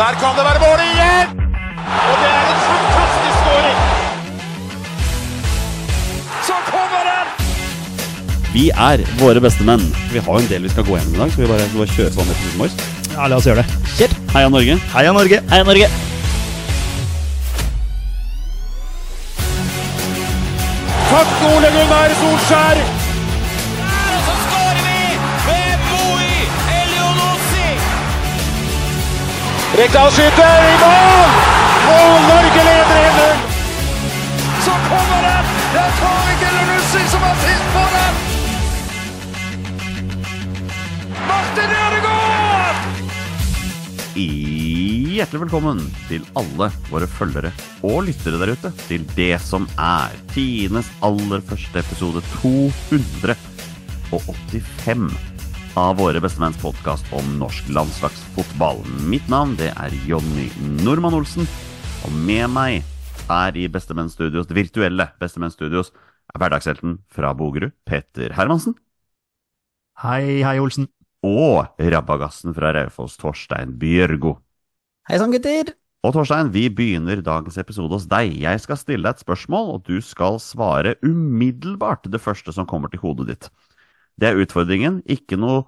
Der kan det være mål igjen! Og det er en fantastisk skåring! Så kommer den! Vi er våre beste menn. Vi har jo en del vi skal gå gjennom i dag, så vi bare kjøre på med episoden vår. Ja, la oss gjøre det. Kjør! Heia Norge! Heia Norge! Heia Norge! Takk Ole Gunnar Solskjær! Og så skårer vi ved Boi Elionossi! Rekdal skyter i mål! Og Norge leder 1-0! Så kommer den! Det er Tariq Elionossi som har sist på den! Martin Ødegaard! Hjertelig velkommen til alle våre følgere og lyttere der ute til det som er tidenes aller første episode 285 av våre bestemenns podcast om norsk landslagsfotball. Mitt navn det er Jonny Normann Olsen, og med meg her i Bestemenns Studios, det virtuelle Bestemenns Studios, er hverdagshelten fra Bogerud, Petter Hermansen. Hei, hei Olsen. Og rabbagassen fra Raufoss, Torstein Bjørgo. Hei sann, gutter! Og Torstein, vi begynner dagens episode hos deg. Jeg skal stille deg et spørsmål, og du skal svare umiddelbart det første som kommer til hodet ditt. Det er utfordringen. Ikke noe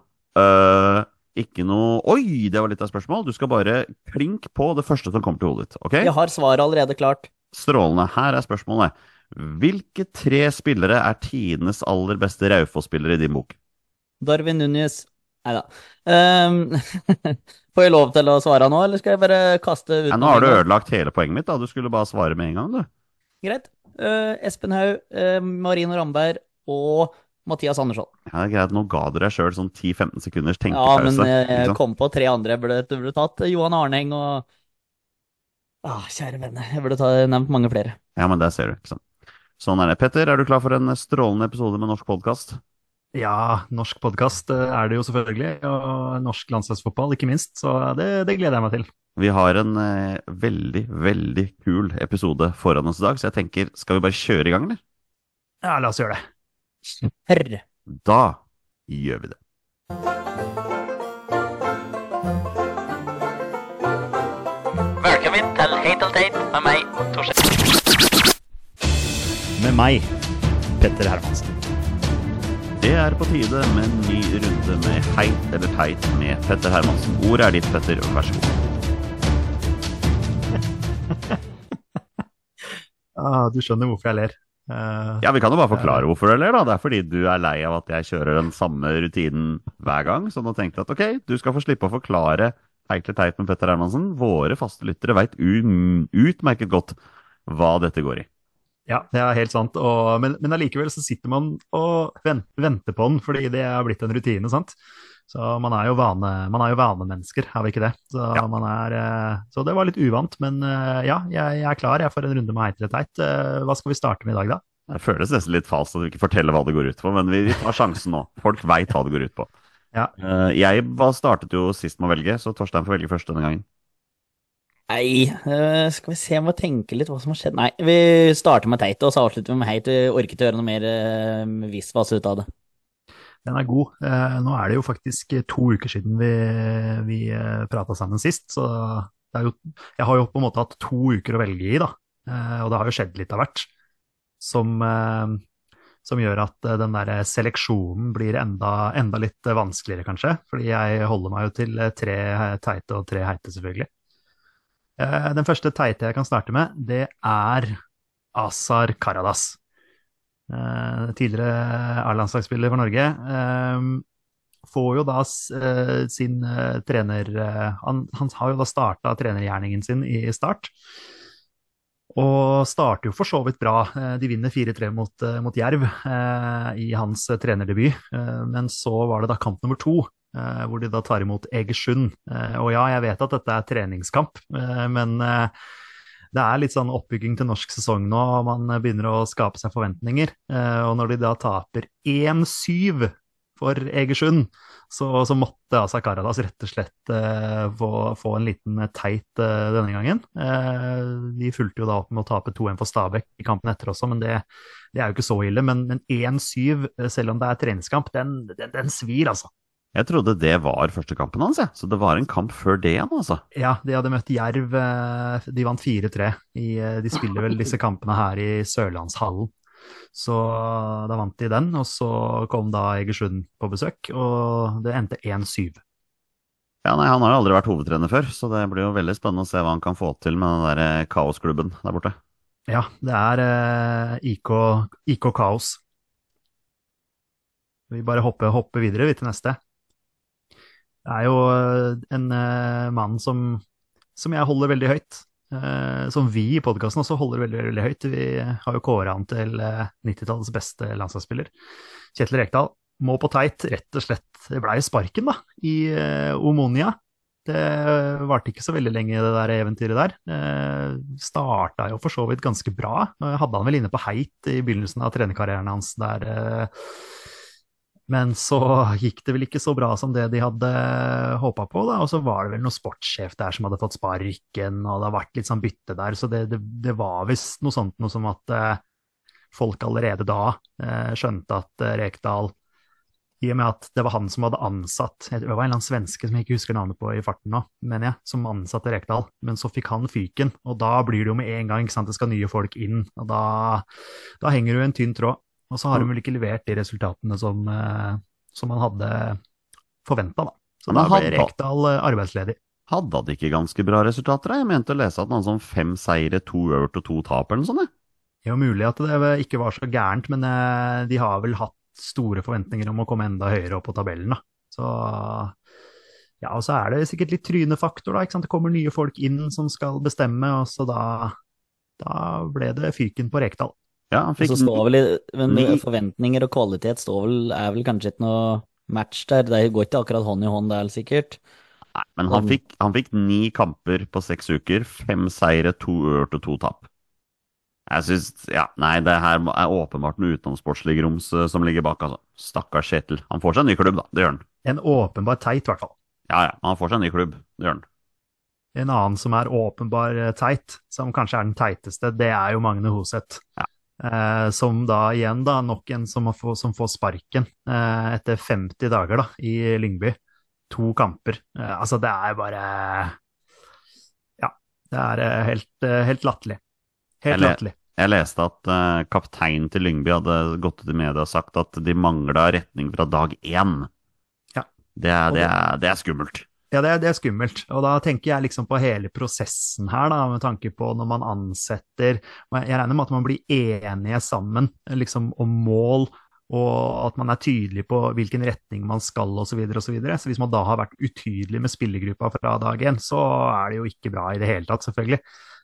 Oi, det var litt av spørsmål. Du skal bare klink på det første som kommer til hodet ditt, ok? Jeg har svaret allerede klart. Strålende. Her er spørsmålet. Hvilke 3 spillere er tidenes aller beste Raufoss-spillere i din bok? Darwin Núñez. Neida. Får jeg lov til å svare nå, eller skal jeg bare kaste ut? Ja, nå har du ødelagt hele poenget mitt da. Du skulle bare svare med en gang, du. Greit. Espen Haug, Marino Ramberg og Mathias Andersson. Ja, det er greit. Nå ga du deg selv sånn 10-15 sekunders Ja, tenkepause. men jeg ikke sant? kom på 3 andre. Jeg burde tatt Johan Arneng og... kjære venne. Jeg burde nevnt mange flere. Ja, men der ser du, ikke sant? Sånn er det. Petter, er du klar for en strålende episode med norsk podcast? Ja, norsk podcast er det jo selvfølgelig, og norsk landslagsfotball ikke minst, så det gleder jeg meg til. Vi har en veldig, veldig kul episode foran oss i dag, så jeg tenker, skal vi bare kjøre i gang, eller? Ja, la oss gjøre det. Herre. Da gjør vi det. Velkommen til Heit og Teit med meg, Torstein. Med meg, Petter Hermansen. Det er på tide med en ny runde med Heit eller Teit med Petter Hermansen. Ordet er ditt, Petter, vær så god. Du skjønner hvorfor jeg ler. Ja, vi kan jo bare forklare hvorfor du ler da. Det er fordi du er lei av at jeg kjører den samme rutinen hver gang, så nå tenkte jeg at ok, du skal få slippe å forklare Heit eller Teit med Petter Hermansen. Våre faste lyttere vet utmerket godt hva dette går i. Ja, det er helt sant, men allikevel så sitter man og venter på den, fordi det er blitt en rutine, sant? Så man er jo vanemennesker, har vi ikke det? Så, Ja. Så det var litt uvant, men ja, jeg er klar, jeg får en runde med Heit eller Teit. Hva skal vi starte med i dag da? Det føles nesten litt falskt at du ikke forteller hva det går ut på, men vi tar sjansen nå. Folk vet hva det går ut på. Ja. Jeg startet jo sist med å velge, så Torstein får velge først denne gangen. Nei, skal vi se om vi tenker litt hva som har skjedd. Nei, vi starter med Teit, og så avslutter vi med Heit. Vi orker ikke å gjøre noe mer visvas ut av det. Den er god. Nå er det jo faktisk 2 uker siden vi pratet sammen sist, så det er jo, jeg har jo på en måte hatt 2 uker å velge i da, og det har jo skjedd litt av hvert, som gjør at den der seleksjonen blir enda litt vanskeligere kanskje, fordi jeg holder meg jo til 3 teite og 3 heite selvfølgelig. Den første teite jeg kan starte med, det er Azar Karadas. Tidligere A-landslagsspiller for Norge. Får jo da sin trener... Han har jo da startet trenergjerningen sin i Start. Og starter jo for så vidt bra. De vinner 4-3 mot Jerv i hans trenerdebut. Men så var det da kamp nummer 2. Hvor de da tar imot Egersund. Og ja, jeg vet at dette er treningskamp, men det er litt sånn oppbygging til norsk sesong nå, og man begynner å skape seg forventninger. Og når de da taper 1-7 for Egersund, så måtte Azar Karadas rett og slett få en liten teit denne gangen. De fulgte jo da opp med å tape 2-1 for Stabæk i kampen etter også, men det er jo ikke så ille. Men 1-7, selv om det er treningskamp, den svir altså. Jeg trodde det var første kampen hans, jeg. Så det var en kamp før det igjen, altså. Ja, de hadde møtt Jerv. De vant 4-3. De spiller vel disse kampene her i Sørlandshallen. Så da vant de den, og så kom da Egersund på besøk, og det endte 1-7. Ja, nei, Han har jo aldri vært hovedtrener før, så det blir jo veldig spennende å se hva han kan få til med den der kaosklubben der borte. Ja, det er IK Kaos. Vi bare hopper videre til neste. Det er jo en mann som jeg holder veldig høyt. Som vi i podcasten også holder veldig, veldig høyt. Vi har jo kåret han til 90-tallets beste landslagsspiller. Kjetil Rekdal må på teit, rett og slett. Det ble jo sparken da, i Omonia. Det varte ikke så veldig lenge det der eventyret der. Startet jo for så vidt ganske bra. Hadde han vel inne på heit i begynnelsen av trenerkarrieren hans der. Men så gikk det vel ikke så bra som det de hadde håpet på, da. Og så var det vel noen sportssjef der som hadde fått sparken, og det har vært litt sånn bytte der. Så det var visst noe sånt, noe som at folk allerede da skjønte at Rekdal, i og med at det var han som hadde ansatt, det var en eller annen svenske som jeg ikke husker navnet på i farten nå, mener jeg, som ansatte Rekdal, men så fikk han fyken, og da blir det jo med en gang, ikke sant, det skal nye folk inn, og da henger du en tynn tråd. Og så har de vel ikke levert de resultatene som man hadde forventet, da. Så da ble Rekdal arbeidsledig. Hadde han ikke ganske bra resultater? Jeg mente å lese at han hadde sånn 5 seire, 2 øvert og 2 tap eller noe sånt. Det er jo mulig at det ikke var så gærent, men de har vel hatt store forventninger om å komme enda høyere opp på tabellen, da. Så ja, og så er det sikkert litt trynefaktor, da, ikke sant? Det kommer nye folk inn som skal bestemme, og så da ble det fyken på Rekdal. Ja, han fikk så står vel forventninger og kvalitet er vel kanskje ikke noe match der. Det går ikke akkurat hånd i hånd der, sikkert. Nei, men han fikk 9 kamper på 6 uker, 5 seire, 2 øvert og 2 tap. Jeg synes, det her er åpenbart noe utenomsportslig grums som ligger bak, altså. Stakkars Kjetil. Han får seg en ny klubb, da. Det gjør han. En åpenbar teit, i hvert fall. Ja, han får seg en ny klubb. Det gjør han. En annen som er åpenbar teit, som kanskje er den teiteste, det er jo Magne Hoseth. Ja. Som da igjen nok en som får sparken etter 50 dager da, i Lyngby. 2 kamper. Altså det er bare det er helt latterlig. Helt latterlig. Jeg leste at kapteinen til Lyngby hadde gått ut i media og sagt at de manglet retning fra dag 1. Ja. Det er skummelt. Ja, det er skummelt, og da tenker jeg liksom på hele prosessen her, da, med tanke på når man ansetter, jeg regner med at man blir enige sammen liksom, om mål, og at man er tydelig på hvilken retning man skal, og så videre, og så videre. Så hvis man da har vært utydelig med spillergruppa fra dag 1, så er det jo ikke bra i det hele tatt, selvfølgelig.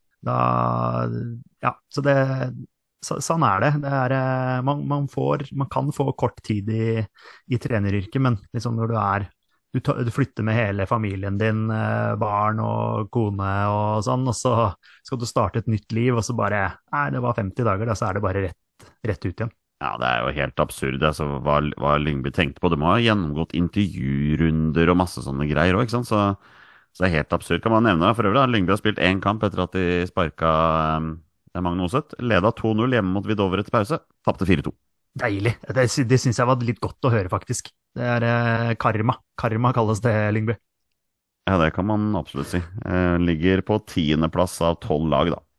Sånn er det. Man kan få kort tid i treneryrket, men liksom når du flytter med hele familien din, barn og kone og sånn, og så skal du starte et nytt liv, og så bare, det var 50 dager, da, så er det bare rett ut igjen. Ja, det er jo helt absurd, altså, hva Lyngby tenkte på. De har gjennomgått intervjurunder og masse sånne greier også, ikke sant? Så det er helt absurd. Kan man nevne det for øvrig, da? Lyngby har spilt 1 kamp etter at de sparket Magne Hoseth, ledet 2-0 hjemme mot Vidovre etter pause, tapte 4-2. Deilig. Det synes jeg var litt godt å høre, faktisk. Det er karma. Karma kalles det, Lyngby. Ja, det kan man absolutt si. Ligger på 10. plass av 12 lag, da,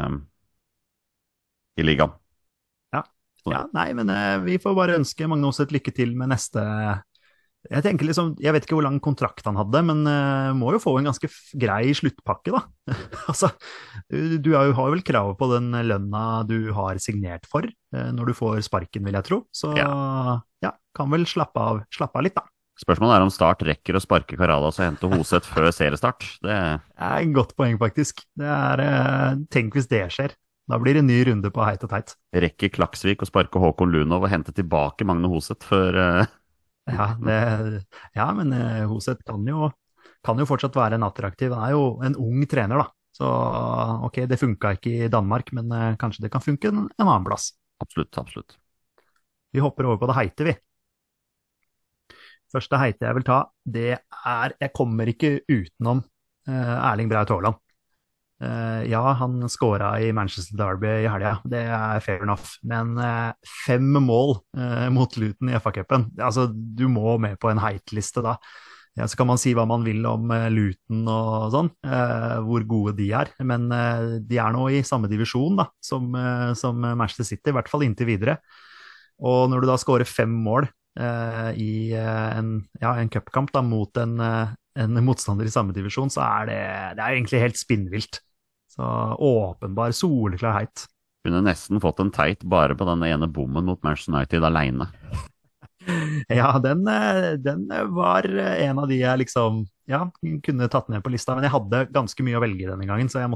i ligaen. Ja, nei, men vi får bare ønske Magne Hoseth lykke til med neste. Jeg tenker liksom, jeg vet ikke hvor lang kontrakt han hadde, men må jo få en ganske grei sluttpakke, da. Altså, du har jo vel krav på den lønna du har signert for når du får sparken, vil jeg tro. Så kan vel slappe av litt, da. Spørsmålet er om Start rekker å sparke Karadas og hente Hoseth før seriestart. Det er et godt poeng, faktisk. Tenk hvis det skjer. Da blir det en ny runde på heit og teit. Rekker Klaksvik å sparke Håkon Lunov og hente tilbake Magne Hoseth før men Hoseth kan jo fortsatt være en attraktiv. Han er jo en ung trener, da. Så ok, det funka ikke i Danmark, men kanskje det kan funke en annen plass. Absolutt. Vi hopper over på det heite, vi. Første heite jeg vil ta, det er, jeg kommer ikke utenom Erling Braut Haaland. Ja, han skåra i Manchester Derby i helga, det er fair enough. Men 5 mål mot Luton i FA-cupen, altså du må med på en heitliste da. Ja, så kan man si hva man vil om Luton og sånn, hvor gode de er. Men de er nå i samme divisjon da, som Manchester City, i hvert fall inntil videre. Og når du da skårer 5 mål i en cupkamp da, mot en motstander i samme divisjon, så er det er egentlig helt spinnvilt. Så åpenbar, soleklar heit. Kunne nesten fått en teit bare på den ene bommen mot Manchester United alene. Ja, den var en av de jeg liksom, kunne tatt ned på lista, men jeg hadde ganske mye å velge denne gangen, så jeg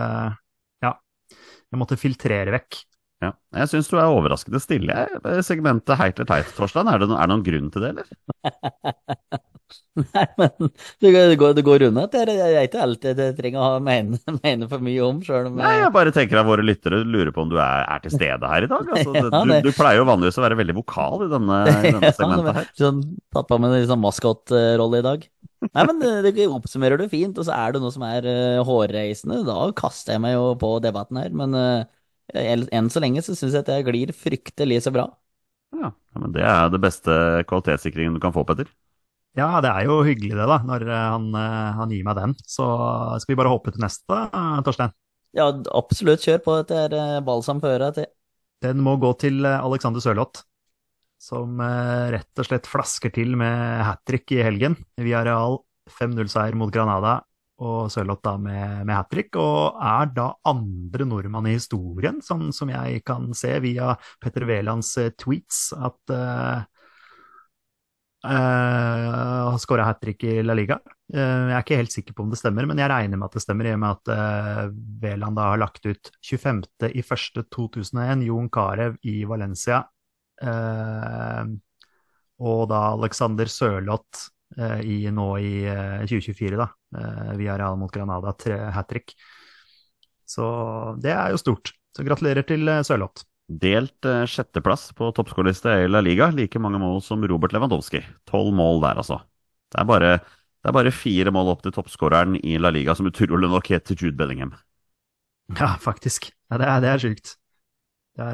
måtte filtrere vekk. Ja. Jeg synes du er overraskende stille i segmentet heit eller teit, Torstein. Er det noen grunn til det, eller? Nei, men det går unna. Jeg er ikke alltid det trenger å mene for mye om, selv om Nei, jeg bare tenker at våre lyttere lurer på om du er til stede her i dag. Altså, Ja, du pleier jo vanligvis å være veldig vokal i denne segmentet her. Sånn, tatt på meg en sånn maskotrolle i dag. Nei, men det oppsummerer du fint, og så er det noe som er hårreisende. Da kaster jeg meg jo på debatten her, men enn så lenge så synes jeg at jeg glir fryktelig så bra. Ja, men det er det beste kvalitetssikringen du kan få, Petter. Ja, det er jo hyggelig det da, når han gir meg den. Så skal vi bare hoppe til neste, Torstein. Ja, absolutt, kjør på. Dette balsam på øret til. Den må gå til Alexander Sørloth, som rett og slett flasker til med hat-trick i helgen. Villarreal 5-0-seier mot Granada, og Sørloth da med hat-trick, og er da andre nordmann i historien, som jeg kan se via Petter Wælands tweets, at har skåret hat-trick i La Liga. Jeg er ikke helt sikker på om det stemmer, men jeg regner med at det stemmer, i og med at Wæland da har lagt ut 25.1.2001, Jon Carew i Valencia, og da Alexander Sørloth nå i 2024 da, via Real mot Granada, hat-trick. Så det er jo stort. Så gratulerer til Sørloth. Delt sjetteplass på toppskårliste i La Liga, like mange mål som Robert Lewandowski. 12 mål der, altså. Det er bare 4 mål opp til toppskåreren i La Liga, som utrolig nok heter Jude Bellingham. Ja, faktisk. Ja, det er sykt. Det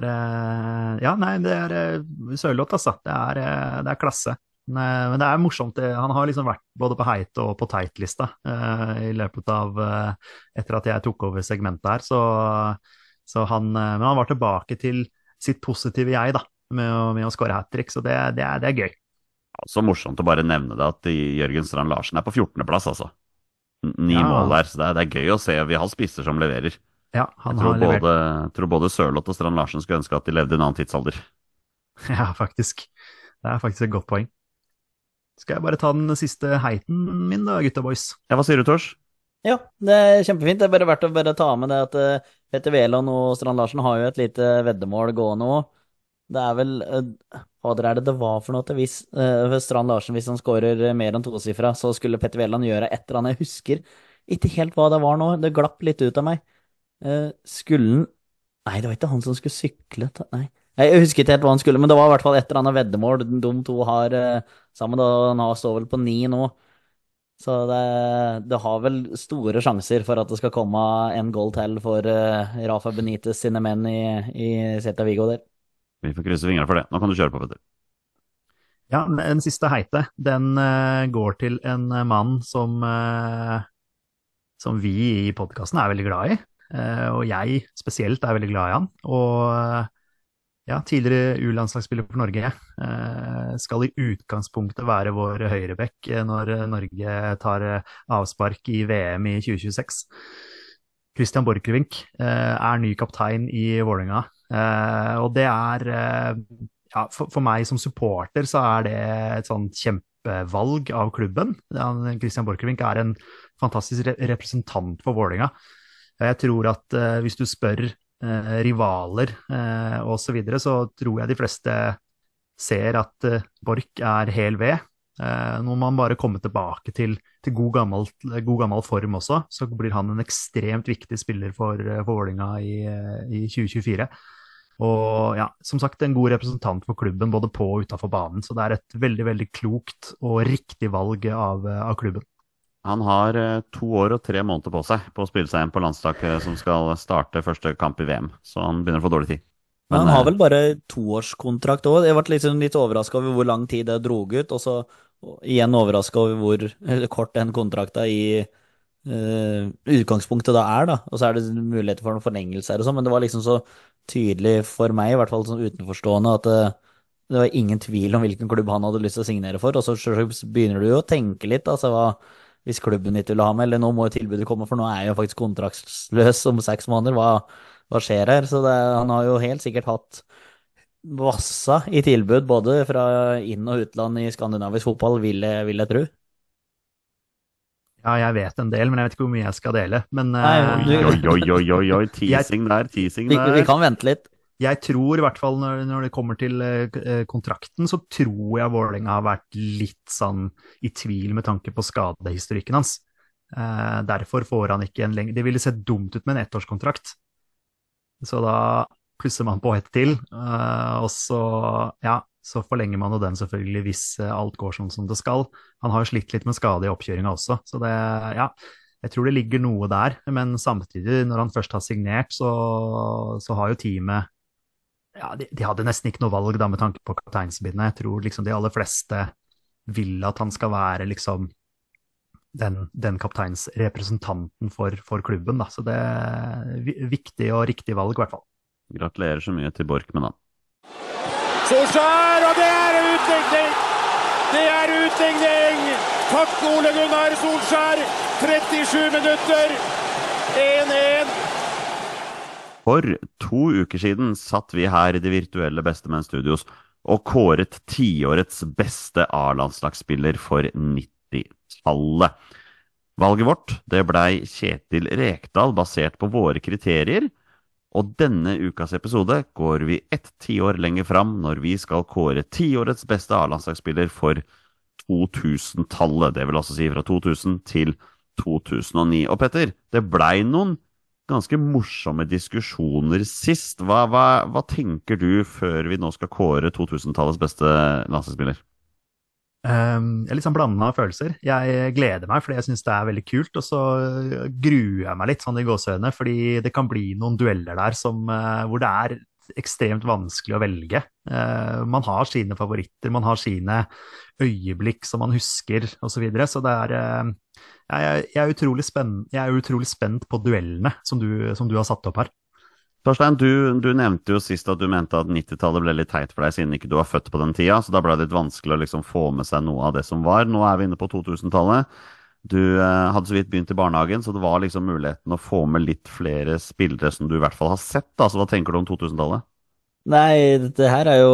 er Sørloth, altså. Det er klasse. Men det er morsomt. Han har liksom vært både på heit og på teit-lista i løpet av etter at jeg tok over segmentet her, men han var tilbake til sitt positive jeg da, med å skåre hat-trick, så det er gøy. Ja, så morsomt å bare nevne det at Jørgen Strand Larsen er på 14. plass, altså. 9 mål der, så det er gøy å se. Vi har spisser som leverer. Ja, han har levert. Jeg tror både Sørloth og Strand Larsen skulle ønske at de levde i en annen tidsalder. Ja, faktisk. Det er faktisk et godt poeng. Skal jeg bare ta den siste heiten min da, gutta boys? Ja, hva sier du, Tors? Ja, det er kjempefint. Det er bare verdt å ta med det at Petter Wæland og Strand Larsen har jo et lite veddemål gående nå. Det er vel hva det var for noe til hvis Strand Larsen, hvis han skårer mer enn tosifra, så skulle Petter Wæland gjøre et eller annet. Jeg husker ikke helt hva det var nå. Det glapp litt ut av meg. Nei, det var ikke han som skulle sykle. Nei, jeg husker ikke helt hva han skulle, men det var i hvert fall et eller annet veddemål de to har sammen. Han står vel på 9 nå. Så det har vel store sjanser for at det skal komme en goal til for Rafa Benitez sine menn i Celta Vigo der. Vi får krysse fingrene for det. Nå kan du kjøre på, Petter. Ja, den siste heite, den går til en mann som vi i podcasten er veldig glad i, og jeg spesielt er veldig glad i han, og tidligere U-landslagsspiller for Norge, skal i utgangspunktet være vår høyrebekk når Norge tar avspark i VM i 2026. Christian Borchgrevink er ny kaptein i Vålerenga, og det er, for meg som supporter så er det et sånt kjempevalg av klubben. Christian Borchgrevink er en fantastisk representant for Vålerenga. Jeg tror at hvis du spør rivaler og så videre, så tror jeg de fleste ser at Borch er hel ved. Nå må man bare komme tilbake til god gammel form også, så blir han en ekstremt viktig spiller for Vålerenga i 2024. Og som sagt, en god representant for klubben både på og utenfor banen, så det er et veldig, veldig klokt og riktig valg av klubben. Han har 2 år og 3 måneder på seg på å spille seg inn på landslaget som skal starte første kamp i VM. Så han begynner å få dårlig tid. Men Men han har vel bare 2-årskontrakt òg. Jeg ble liksom litt overraska over hvor lang tid det drog ut, og så igjen overraska over hvor kort den kontrakta i utgangspunktet da er, da. Og så er det muligheter for noen forlengelser og sånn, men det var liksom så tydelig for meg, i hvert fall sånn utenforstående, at det var ingen tvil om hvilken klubb han hadde lyst til å signere for. Og så selvsagt begynner du jo å tenke litt, altså hvis klubben ikke vil ha med, eller nå må jo tilbudet komme, for nå er jeg jo faktisk kontraktsløs om 6 måneder. Hva skjer her? Så han har jo helt sikkert hatt vassa i tilbud, både fra inn- og utland i skandinavisk fotball, vil jeg tro. Ja, jeg vet en del, men jeg vet ikke hvor mye jeg skal dele. Men Nei, oi, teasing Vi der. kan vente litt. jeg tror i hvert fall når det kommer til kontrakten, så tror jeg Vålerenga har vært litt sånn i tvil med tanke på skadehistorikken hans. Derfor får han ikke en lengre. Det ville sett dumt ut med en 1-årskontrakt. Så da plusser man på et til, og så forlenger man jo den selvfølgelig hvis alt går sånn som det skal. Han har jo slitt litt med skade i oppkjøringa også, så jeg tror det ligger noe der. Men samtidig, når han først har signert, så har jo teamet de hadde nesten ikke noe valg da med tanke på kapteinsbindet. Jeg tror liksom de aller fleste vil at han skal være liksom den kapteinsrepresentanten for klubben, da. Så det er viktig og riktig valg, i hvert fall. Gratulerer så mye til Borch med den. Solskjær, og det er utligning! Det er utligning! Takk Ole Gunnar Solskjær! 37 minutter! 1-1. For 2 uker siden satt vi her i de virtuelle Bestemenn Studios og kåret tiårets beste A-landslagsspiller for 90-tallet. Valget vårt det blei Kjetil Rekdal basert på våre kriterier, og denne ukas episode går vi 1 tiår lenger fram når vi skal kåre tiårets beste A-landslagsspiller for 2000-tallet, det vil altså si fra 2000 til 2009. Og Petter, det blei noen ganske morsomme diskusjoner sist. Hva tenker du før vi nå skal kåre 2000-tallets beste landslagsspiller? Jeg er litt sånn blandet av følelser. Jeg gleder meg fordi jeg synes det er veldig kult, og så gruer jeg meg litt sånn i gåsehøyne, fordi det kan bli noen dueller der hvor det er ekstremt vanskelig å velge. Man har sine favoritter, man har sine øyeblikk som man husker, og så videre, så det er jeg er utrolig spent på duellene som du har satt opp her. Torstein, du nevnte jo sist at du mente at 90-tallet ble litt teit for deg siden ikke du var født på den tida, så da ble det litt vanskelig å liksom få med seg noe av det som var. Nå er vi inne på 2000-tallet. Du hadde så vidt begynt i barnehagen, så det var liksom muligheten å få med litt flere spillere som du i hvert fall har sett, da. Så hva tenker du om 2000-tallet? Nei, det her er jo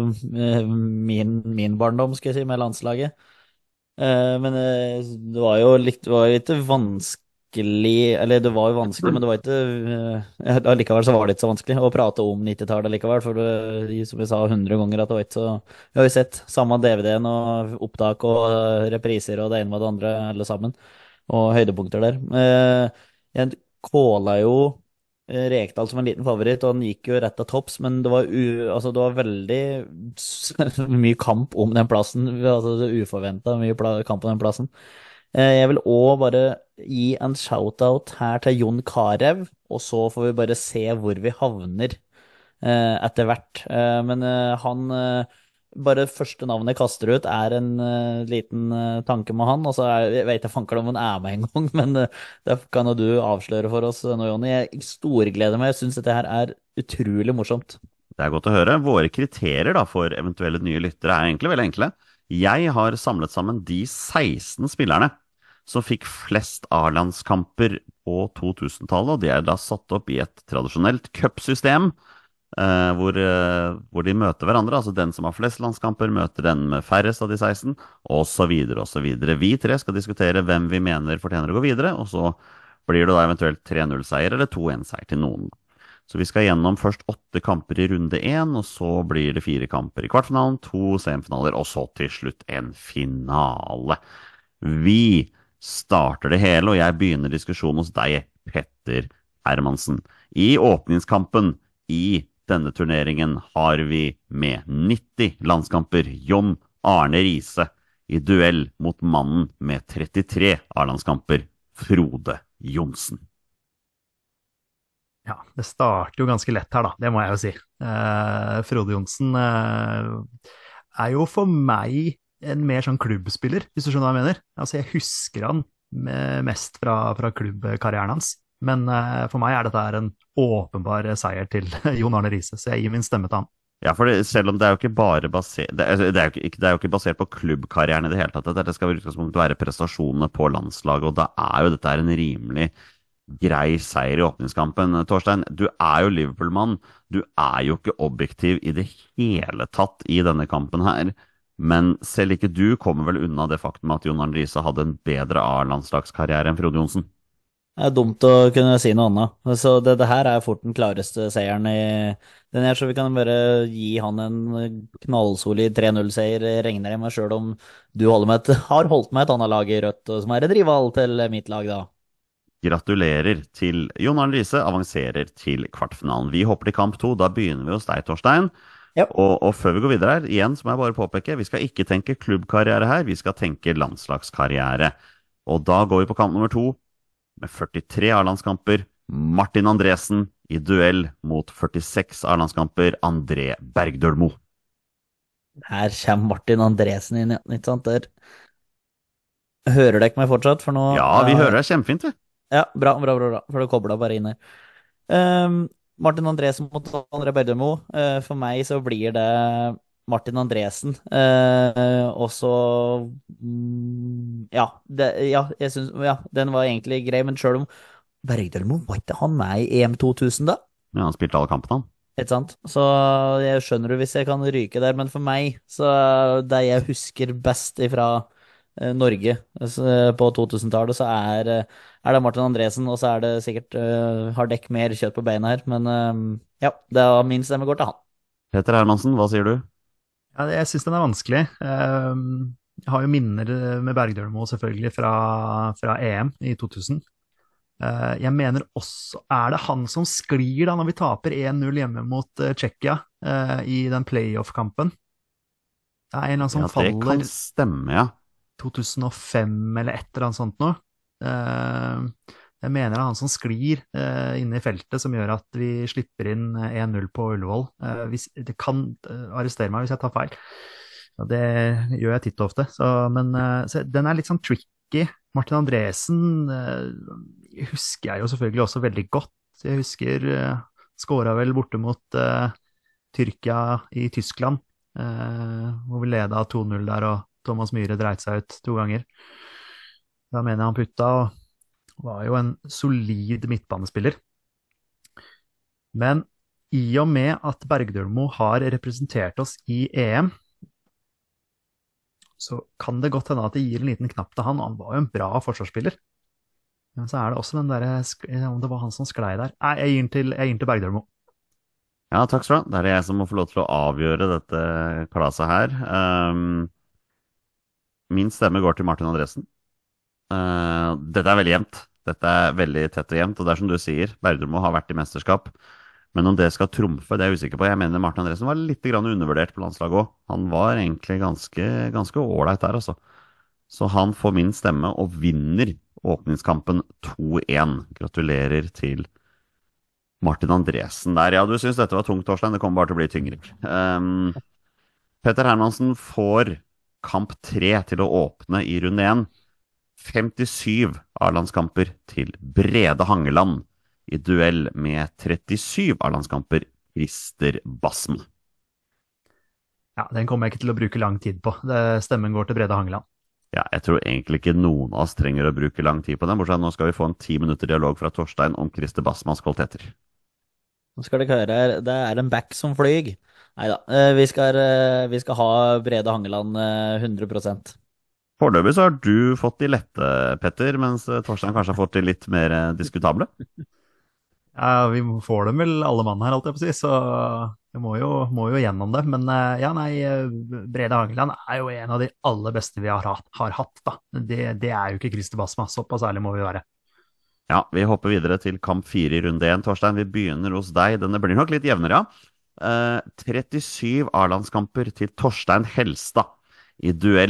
min barndom, skal jeg si, med landslaget. Men det var jo litt vanskelig, eller det var jo vanskelig, men det var ikke allikevel så var det ikke så vanskelig å prate om 90-tallet allikevel, for som jeg sa 100 ganger at det var ikke så. Jeg har jo sett samme DVD-en og opptak og repriser og det ene med det andre alle sammen, og høydepunkter der. Jeg kåla jo Rekdal som en liten favoritt, og han gikk jo rett av topps, men det var veldig mye kamp om den plassen, altså uforventet mye kamp om den plassen. Jeg vil også bare gi en shoutout her til Jon Carew, og så får vi bare se hvor vi havner etter hvert. Men han bare første navnet jeg kaster ut er en liten tanke med han, og så jeg vet jeg fanker om han er med en gang, men det kan jo du avsløre for oss nå, Jonny. Jeg storgleder meg, jeg synes dette her er utrolig morsomt. Det er godt å høre. Våre kriterier da for eventuelle nye lyttere er egentlig veldig enkle. Jeg har samlet sammen de 16 spillerne som fikk flest A-landskamper på 2000-tallet, og de er da satt opp i et tradisjonelt cupsystem, hvor de møter hverandre, altså den som har flest landskamper møter den med færrest av de 16, og så videre og så videre. Vi 3 skal diskutere hvem vi mener fortjener å gå videre, og så blir det da eventuelt 3-0-seier eller 2-1-seier til noen. Så vi skal gjennom først 8 kamper i runde 1, og så blir det 4 kamper i kvartfinalen, 2 semifinaler, og så til slutt en finale. Vi starter det hele, og jeg begynner diskusjonen hos deg, Petter Hermansen. I åpningskampen i denne turneringen har vi med 90 landskamper John Arne Riise. i duell mot mannen med 33 A-landskamper, Frode Johnsen. Ja, det starter jo ganske lett her, da. Det må jeg jo si. Frode Johnsen er jo for meg en mer sånn klubbspiller, hvis du skjønner hva jeg mener. Altså, jeg husker han mest fra klubbkarrieren hans. Men for meg er dette her en åpenbar seier til Jon Arne Riise, så jeg gir min stemme til han. Ja, for selv om det er jo ikke bare basert det er jo ikke basert på klubbkarrieren i det hele tatt. Dette skal i utgangspunktet være prestasjonene på landslaget, og da er jo dette her en rimelig grei seier i åpningskampen. Torstein, du er jo Liverpool-mann. Du er jo ikke objektiv i det hele tatt i denne kampen her. Men selv ikke du kommer vel unna det faktum at Jon Arne Riise hadde en bedre A-landslagskarriere enn Frode Johnsen. Det er dumt å kunne si noe annet. Så det her er fort den klareste seieren i den her, så vi kan bare gi han en knallsolid 3-0-seier, regner jeg meg, selv om du har holdt med et annet lag i rødt, som er et rival til mitt lag da. Gratulerer til Jon Arne Riise, avanserer til kvartfinalen. Vi hopper til kamp 2, da begynner vi hos deg, Torstein. Ja. Og før vi går videre her, igjen så må jeg bare påpeke, vi skal ikke tenke klubbkarriere her, vi skal tenke landslagskarriere. Og da går vi på kamp nummer 2, med 43 A-landskamper, Martin Andresen i duell mot 46 A-landskamper, André Bergdølmo. Her kommer Martin Andresen inn, ikke sant? Hører dere meg fortsatt? For nå, Ja, vi hører deg kjempefint, vi. Ja, bra, for det koblet bare inn her. Martin Andresen mot André Bergdølmo. For meg så blir det Martin Andresen, og så jeg synes, den var egentlig grei, men selv om Bergdølmo, var ikke han med i EM 2000 da? Ja, han spilte alle kampene, han. Ikke sant? Så jeg skjønner jo hvis jeg kan ryke der, men for meg, så det jeg husker best ifra Norge på 2000-tallet, så er det Martin Andresen, og så er det sikkert har dekk mer kjøtt på beina her, men min stemme går til han. Petter Hermansen, hva sier du? Ja, jeg synes den er vanskelig. Jeg har jo minner med Bergdølmo selvfølgelig fra EM i 2000. Jeg mener også, er det han som sklir da når vi taper 1-0 hjemme mot Tsjekkia i den playoff-kampen? Det er en eller annen som faller. Ja, det kan stemme, ja. 2005 eller et eller annet sånt noe. Jeg mener det er han som sklir inne i feltet som gjør at vi slipper inn 1-0 på Ullevål. Det kan arrestere meg hvis jeg tar feil. Ja, det gjør jeg titt og ofte. Så den er litt sånn tricky. Martin Andresen husker jeg jo selvfølgelig også veldig godt. Jeg husker skåret vel borte mot Tyrkia i Tyskland, hvor vi ledet 2-0 der, og Thomas Myhre dreit seg ut 2 ganger. Da mener jeg han putta, og var jo en solid midtbanespiller. Men i og med at Bergdølmo har representert oss i EM, så kan det godt hende at det gir en liten knapp til han, og han var jo en bra forsvarsspiller. Men så er det også den der, om det var han som sklei der. Nei, jeg gir den til Bergdølmo. Ja, takk skal du ha. Det er jeg som må få lov til å avgjøre dette klaset her. Min stemme går til Martin Andresen. Dette er veldig jevnt. Dette er veldig tett og jevnt, og det er som du sier, Bergdølmo har vært i mesterskap. Men om det skal trumfe, det er jeg usikker på. Jeg mener Martin Andresen var litt grann undervurdert på landslaget også. Han var egentlig ganske ålreit der, altså. Så han får min stemme og vinner åpningskampen 2-1. Gratulerer til Martin Andresen der. Ja, du synes dette var tungt, Torstein. Det kommer bare til å bli tyngre. Petter Hermansen får kamp 3 til å åpne i runde 1. 57 A-landskamper til Brede Hangeland i duell med 37 A-landskamper Christer Basm. Ja, den kommer jeg ikke til å bruke lang tid på. Stemmen går til Brede Hangeland. Ja, jeg tror egentlig ikke noen av oss trenger å bruke lang tid på den, bortsett nå skal vi få en 10 minutter dialog fra Torstein om Christer Basmans kvaliteter. Nå skal dere høre her, det er en back som flyg. Neida, vi skal ha Brede Hangeland 100%. Foreløpig så har du fått de lette, Petter, mens Torstein kanskje har fått de litt mer diskutable. Ja, vi får dem vel alle mann her, alt jeg på å si, så vi må jo gjennom det. Men Brede Hangeland er jo en av de aller beste vi har hatt, da. Det er jo ikke Christer Basma, såpass ærlig må vi være. Ja, vi hopper videre til kamp 4 i runde 1, Torstein. Vi begynner hos deg. Denne blir nok litt jevnere, ja. 37 A-landskamper til Torstein Helstad i duell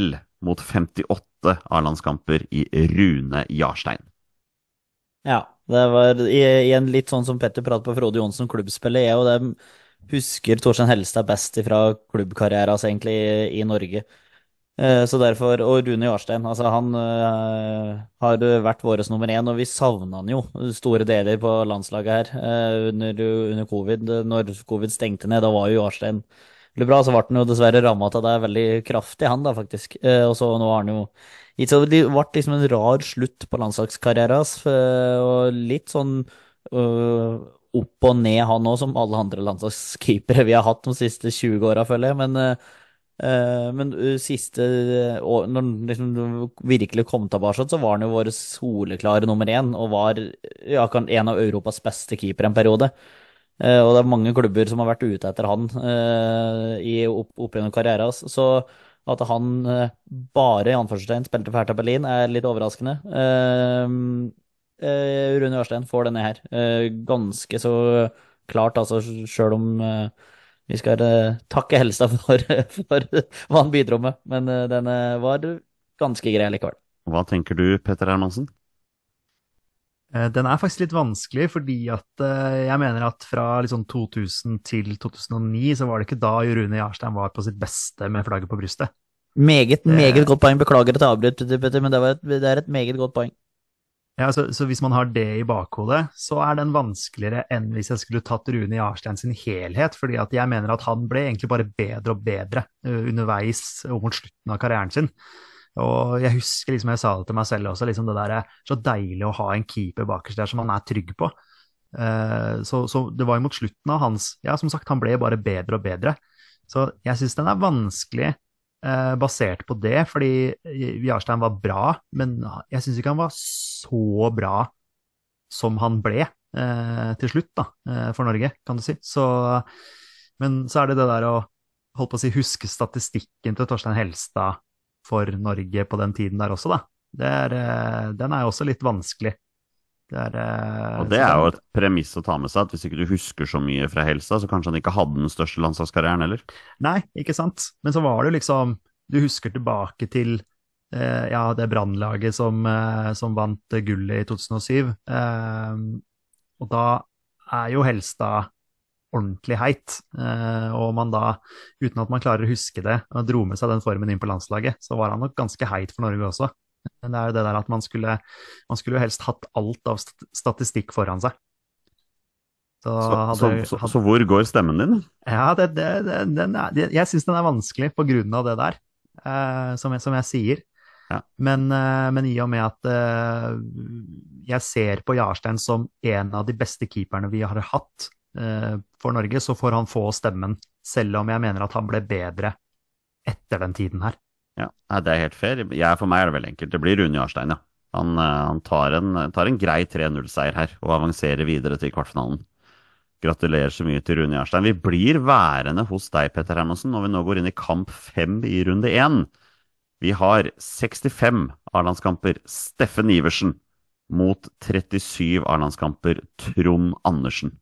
mot 58 A-landskamper i Rune Jarstein. Ja, det var igjen litt sånn som Petter pratet på Frode Johnsen klubbspillet. Jeg og dem husker Torstein Helstad best fra klubbkarrieren altså egentlig i Norge. Så derfor, og Rune Jarstein, altså han har vært våres nummer 1, og vi savnet han jo store deler på landslaget her under covid. Når covid stengte ned, da var jo Jarstein veldig bra, så ble han jo dessverre rammet av det veldig kraftig, han da faktisk. Og så nå har han jo så det ble liksom en rar slutt på landslagskarrieren hans, og litt sånn opp og ned han også, som alle andre landslagskeepere vi har hatt de siste 20 årene, føler jeg, men siste år, når han liksom virkelig kom tilbake, så var han jo vår soleklare nummer 1, og var ja, en av Europas beste keepere en periode. Og det er mange klubber som har vært ute etter han opp gjennom karrieren. Så at han bare i anførselstegn spilte for Hertha Berlin, er litt overraskende. Rune Ørstein får denne her. Ganske så klart, altså, selv om vi skal takke Helstad for hva han bidro med, men den var ganske grei likevel. Hva tenker du, Petter Hermansen? Den er faktisk litt vanskelig, fordi at jeg mener at fra liksom 2000 til 2009 så var det ikke da Rune Jarstein var på sitt beste med flagget på brystet. Meget godt poeng. Beklager at jeg avbryter, Petter, men det er et meget godt poeng. Ja, så hvis man har det i bakhodet, så er den vanskeligere enn hvis jeg skulle tatt Rune Jarstein sin helhet, fordi at jeg mener at han ble egentlig bare bedre og bedre underveis og mot slutten av karrieren sin. Og jeg husker liksom jeg sa det til meg selv også, liksom det der er så deilig å ha en keeper bakerst der som man er trygg på. Så det var jo mot slutten av hans, ja som sagt, han ble bare bedre og bedre. Så jeg synes den er vanskelig basert på det, fordi Jarstein var bra, men jeg synes ikke han var så bra som han ble til slutt da, for Norge, kan du si. Men så er det der å, holdt på å si, huske statistikken til Torstein Helstad for Norge på den tiden der også, da. Den er jo også litt vanskelig. Og det er jo et premiss å ta med seg, at hvis ikke du husker så mye fra Helstad, så kanskje han ikke hadde den største landslagskarrieren heller. Nei, ikke sant. Men så var det jo liksom, du husker tilbake til ja, det Brannlaget som vant gullet i 2007. Og da er jo Helstad ordentlig heit, og man da, uten at man klarer å huske det, og dro med seg den formen inn på landslaget, så var han nok ganske heit for Norge også. Men det er jo det der at man skulle jo helst hatt alt av statistikk foran seg. Så hvor går stemmen din? Ja, jeg synes den er vanskelig på grunn av det der, som jeg sier. Ja. Men i og med at jeg ser på Jarstein som en av de beste keeperne vi har hatt for Norge, så får han få stemmen, selv om jeg mener at han ble bedre etter den tiden her. Ja, det er helt fair. For meg er det veldig enkelt. Det blir Rune Jarstein, ja. Han tar en grei 3-0-seier her, og avanserer videre til kvartfinalen. Gratulerer så mye til Rune Jarstein. Vi blir værende hos deg, Petter Hermansen, når vi nå går inn i kamp 5 i runde 1. Vi har 65 A-landskamper Steffen Iversen mot 37 A-landskamper Trond Andersen.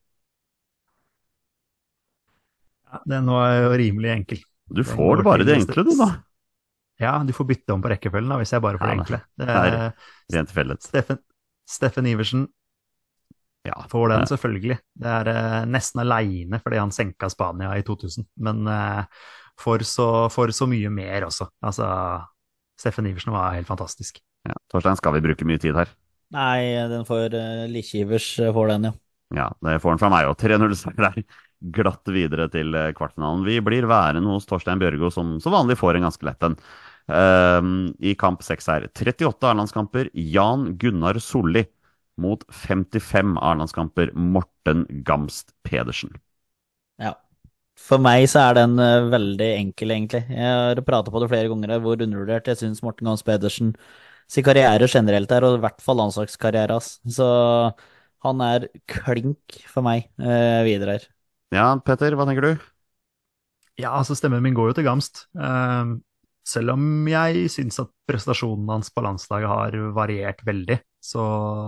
Ja, den var jo rimelig enkel. Du får det bare det enkle, du da. Ja, du får bytte om på rekkefølgen da, hvis jeg bare får det enkle. Det er rent felles. Steffen Iversen får den selvfølgelig. Det er nesten alene fordi han senket Spania i 2000, men for så mye mer også. Altså, Steffen Iversen var helt fantastisk. Ja, Torstein, skal vi bruke mye tid her? Nei, den får Likkivers får den, ja. Ja, det får den fra meg, og 3-0 der. Glatt videre til kvartfinalen. Vi blir værende hos Torstein Bjørgo, som vanlig får en ganske lett en. I kamp 6 her. 38 A-landskamper Jan Gunnar Solli mot 55 A-landskamper Morten Gamst Pedersen. Ja. For meg så er den veldig enkel, egentlig. Jeg har pratet på det flere ganger hvor undervurdert jeg synes Morten Gamst Pedersen sin karriere generelt er, og i hvert fall landslagskarriere. Så han er klink for meg videre her. Ja, Petter, hva tenker du? Ja, altså stemmen min går jo til Gamst. Selv om jeg synes at prestasjonen hans på landslaget har variert veldig, så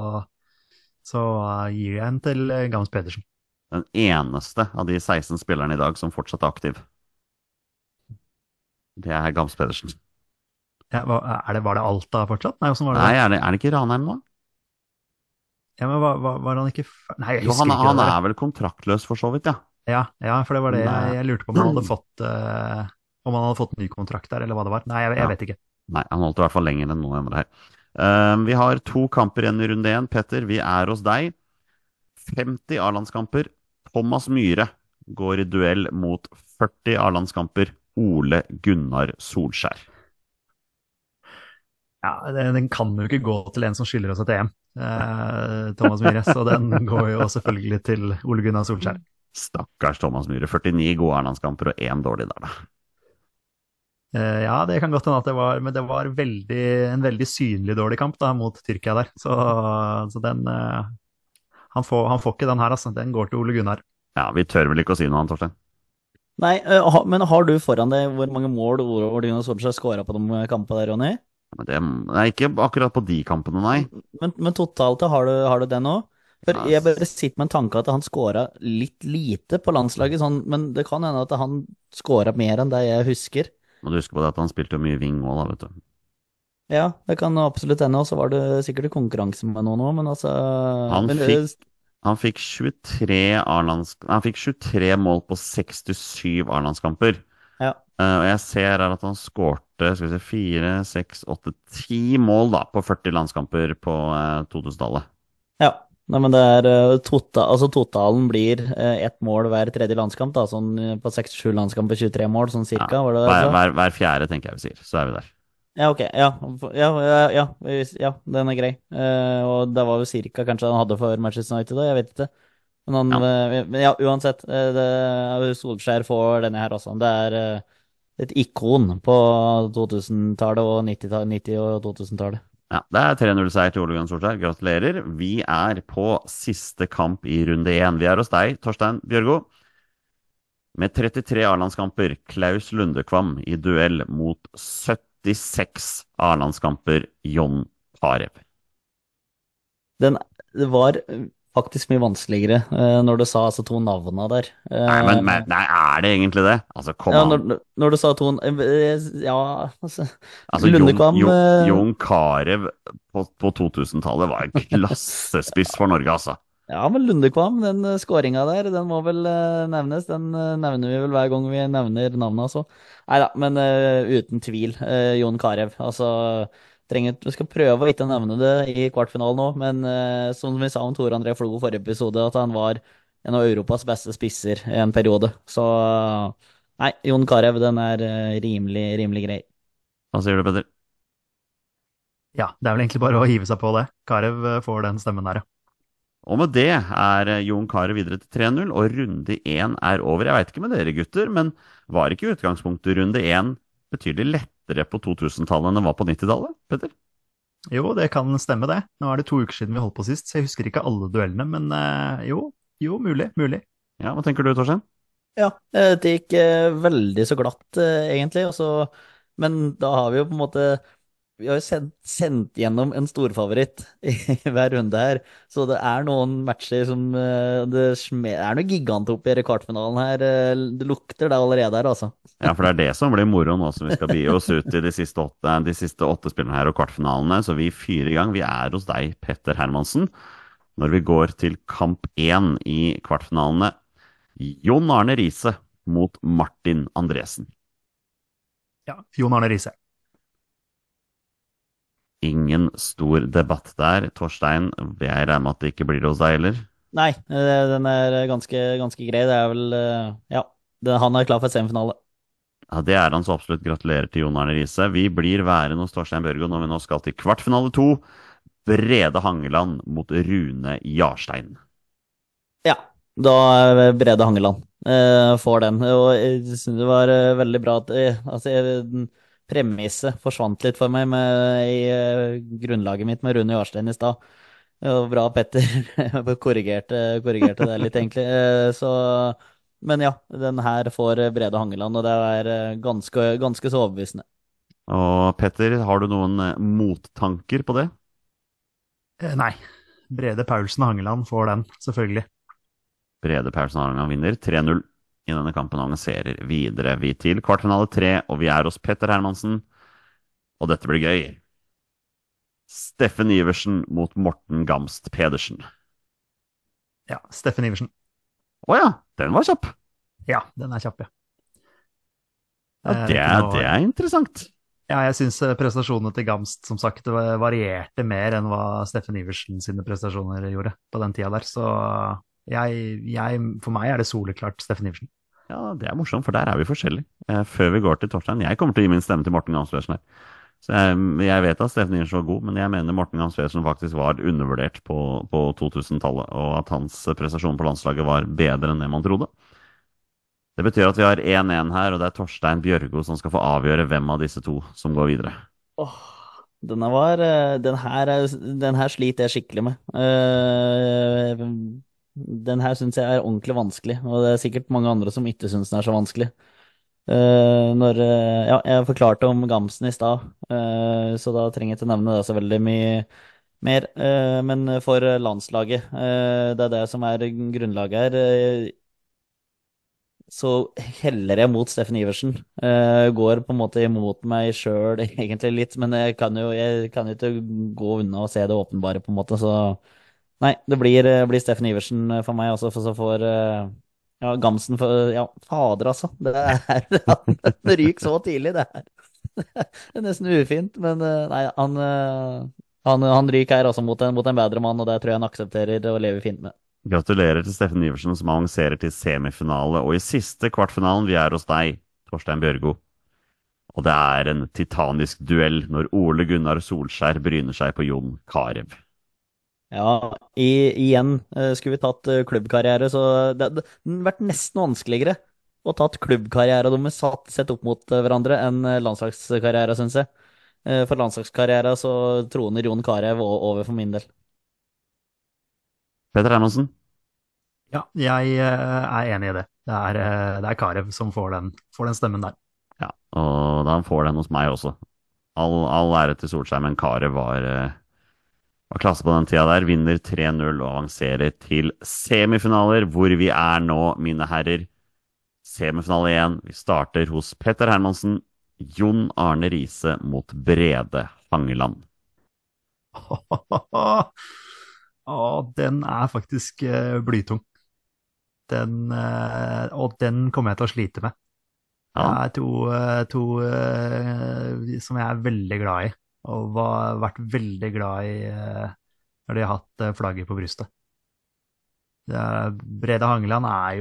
gir jeg en til Gamst Pedersen. Den eneste av de 16 spillerne i dag som fortsatt er aktiv. Det er Gamst Pedersen. Ja, var det Alta fortsatt? Nei, hvordan var det Nei, da? er det ikke Ranheim nå? Ja, men var han ikke Nei, jeg Jo, han, husker ikke han det der. er vel kontraktløs for så vidt, ja. Ja, for det var det Men, jeg lurte på om han hadde fått om han hadde fått ny kontrakt der, eller hva det var. Nei, jeg ja. vet ikke. Nei, han holdt i hvert fall lenger enn noen andre her. Vi har 2 kamper igjen i runde 1. Petter, vi er hos deg. 50 A-landskamper. Thomas Myhre går i duell mot 40 A-landskamper. Ole Gunnar Solskjær. Ja, den kan jo ikke gå til en som skylder oss et EM, Thomas Myhre, så den går jo selvfølgelig til Ole Gunnar Solskjær. Stakkars Thomas Myhre. 49 gode A-landskamper og 1 dårlig der, da. Ja, det kan godt hende at det var, men det var en veldig synlig dårlig kamp da, mot Tyrkia der, så den han får ikke den her, altså. Den går til Ole Gunnar. Ja, vi tør vel ikke å si noe, han, Torstein. Nei, men har du foran deg hvor mange mål Ole Gunnar Solskjær skåra på de kampene der, Ronny? Men det er ikke akkurat på de kampene, nei. Men totalt har du den òg? For Ja, jeg bare sitter med en tanke at han skåra litt lite på landslaget, sånn, men det kan hende at han skåra mer enn det jeg husker. Må du huske på det at han spilte mye wing òg, da, vet du. Ja, det kan absolutt hende, og så var det sikkert i konkurranse med noen òg, men altså Han fikk 23 mål på 67 A-landskamper. Ja. Og jeg ser her at han skårte 4, 6, 8, 10 mål da, på 40 landskamper på 2000-tallet. Ja. Nei, men det er totalen blir 1 mål hver tredje landskamp, da, sånn på 67 landskamper, 23 mål, sånn cirka, var det det? Hver fjerde, tenker jeg vi sier. Så er vi der. Ja, ok. Ja, den er grei. Og det var jo cirka kanskje han hadde for Manchester United, da, jeg vet ikke. Men uansett. Solskjær får denne her også. Det er et ikon på 2000-tallet og 90 og 2000-tallet. Ja, det er 3-0-seier til Ole Gunnar Solskjær. Gratulerer. Vi er på siste kamp i runde 1. Vi er hos deg, Torstein Bjørgo. Med 33 A-landskamper, Klaus Lundekvam i duell mot 76 A-landskamper, Jon Carew. Det var faktisk mye vanskeligere når du sa altså 2 navnene der. Nei, er det egentlig det? Altså, kom Ja, an. når du sa 2 Ja, altså Altså, Lundekvam Jon Carew på 2000-tallet var en klassespiss for Norge, altså. Ja, men Lundekvam, den skåringa der, den må vel nevnes. Den nevner vi vel hver gang vi nevner navnet, altså. Neida, men uten tvil, Jon Carew. Altså, vi skal prøve å ikke nevne det i kvartfinalen nå, men som vi sa om Tore André Flo i forrige episode, at han var en av Europas beste spisser i en periode. Så nei, Jon Carew, den er rimelig grei. Hva sier du, Petter? Ja, det er vel egentlig bare å hive seg på det. Carew får den stemmen der, ja. Og med det er Jon Carew videre til 3-0, og runde 1 er over. Jeg vet ikke med dere gutter, men var ikke i utgangspunktet runde 1 betydelig lettere på 2000-tallet enn det var på 90-tallet, Petter? Jo, det kan stemme det. Nå er det 2 uker siden vi holdt på sist, så jeg husker ikke alle duellene, men jo, mulig. Ja, hva tenker du, Torstein? Ja, det gikk veldig så glatt, egentlig, men da har vi jo på en måte vi har jo sendt gjennom en storfavoritt i hver runde her, så det er noen matcher som det er noe gigantoppgjør i kvartfinalen her. Det lukter det allerede her, altså. Ja, for det er det som blir moro nå som vi skal begi oss ut i de siste 8 spillene her og kvartfinalene, så vi fyrer i gang. Vi er hos deg, Petter Hermansen, når vi går til kamp 1 i kvartfinalene. Jon Arne Riise mot Martin Andresen. Ja, Jon Arne Riise. Ingen stor debatt der. Torstein, jeg regner med at det ikke blir det hos deg, eller? Nei, den er ganske grei. Det er vel han er klar for semifinale. Ja, det er han, så absolutt. Gratulerer til Jon Arne Riise. Vi blir værende hos Torstein Børgo når vi nå skal til kvartfinale 2. Brede Hangeland mot Rune Jarstein. Ja, da er Brede Hangeland får den. Og jeg synes det var veldig bra at premisset forsvant litt for meg i grunnlaget mitt med Rune Jarstein i stad. Det var bra Petter korrigerte det litt, egentlig. Men ja, den her får Brede Hangeland, og det er ganske så overbevisende. Og Petter, har du noen mottanker på det? Nei. Brede Paulsen Hangeland får den, selvfølgelig. Brede Paulsen Hangeland vinner 3-0 i denne kampen og avanserer videre vi til kvartfinale 3, og vi er hos Petter Hermansen. Og dette blir gøy. Steffen Iversen mot Morten Gamst Pedersen. Ja, Steffen Iversen. Å ja, den var kjapp. Ja, den er kjapp, ja. Ja, det er interessant. Ja, jeg syns prestasjonene til Gamst som sagt varierte mer enn hva Steffen Iversen sine prestasjoner gjorde på den tida der. Så for meg er det soleklart Steffen Iversen. Ja, det er morsomt, for der er vi forskjellige. Før vi går til Torstein, jeg kommer til å gi min stemme til Morten Gamst Pedersen her. Så jeg vet at Steffen Iversen var god, men jeg mener Morten Gamst Pedersen faktisk var undervurdert på 2000-tallet, og at hans prestasjon på landslaget var bedre enn det man trodde. Det betyr at vi har 1-1 her, og det er Torstein Bjørgo som skal få avgjøre hvem av disse to som går videre. Den her sliter jeg skikkelig med. Den her syns jeg er ordentlig vanskelig, og det er sikkert mange andre som ikke syns den er så vanskelig. Jeg forklarte om Gamsen i stad, så da trenger jeg ikke nevne det så veldig mye mer. Men for landslaget, det er det som er grunnlaget her. Så heller jeg mot Steffen Iversen. Går på en måte imot meg sjøl egentlig litt, men jeg kan jo ikke gå unna og se det åpenbare, på en måte, så nei, det blir Steffen Iversen for meg også, for så får Gamsen fader, altså. Det ryker så tidlig, det her. Det er nesten ufint, men nei, han ryker her også mot en bedre mann, og det tror jeg han aksepterer og lever fint med. Gratulerer til Steffen Iversen som avanserer til semifinale, og i siste kvartfinalen vi er hos deg, Torstein Bjørgo. Og det er en titanisk duell når Ole Gunnar Solskjær bryner seg på Jon Carew. Ja, igjen skulle vi tatt klubbkarriere, så det har vært nesten vanskeligere å tatt klubbkarriere og de sett opp mot hverandre enn landslagskarriere, synes jeg. For landslagskarriere så troner Jon Carew over for min del. Petter Hermansen? Ja, jeg er enig i det. Det er Carew som får den stemmen der. Ja, og da han får den hos meg også. All ære til Solskjær, men Carew var klasse på den tida der. Vinner 3-0 og avanserer til semifinaler, hvor vi er nå, mine herrer. Semifinale 1. Vi starter hos Petter Hermansen. Jon Arne Riise mot Brede Hangeland. Den er faktisk blytung. Og den kommer jeg til å slite med. Ja. Det er to som jeg er veldig glad i, og har vært veldig glad i når de har hatt flagget på brystet. Brede Hangeland er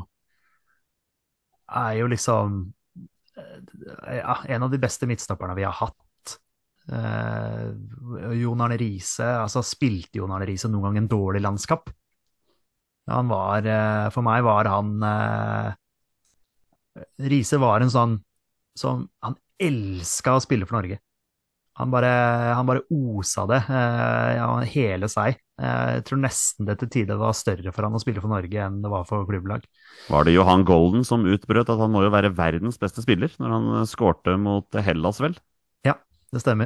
jo liksom en av de beste midtstopperne vi har hatt. Jon Arne Riise, spilte Jon Arne Riise noen gang en dårlig landskap? For meg var han Riise var en sånn som han elsket å spille for Norge. Han bare osa det hele seg. Jeg tror nesten det til tider var større for han å spille for Norge enn det var for klubblag. Var det Johan Golden som utbrøt at han må jo være verdens beste spiller når han skårte mot Hellas, vel? Ja, det stemmer.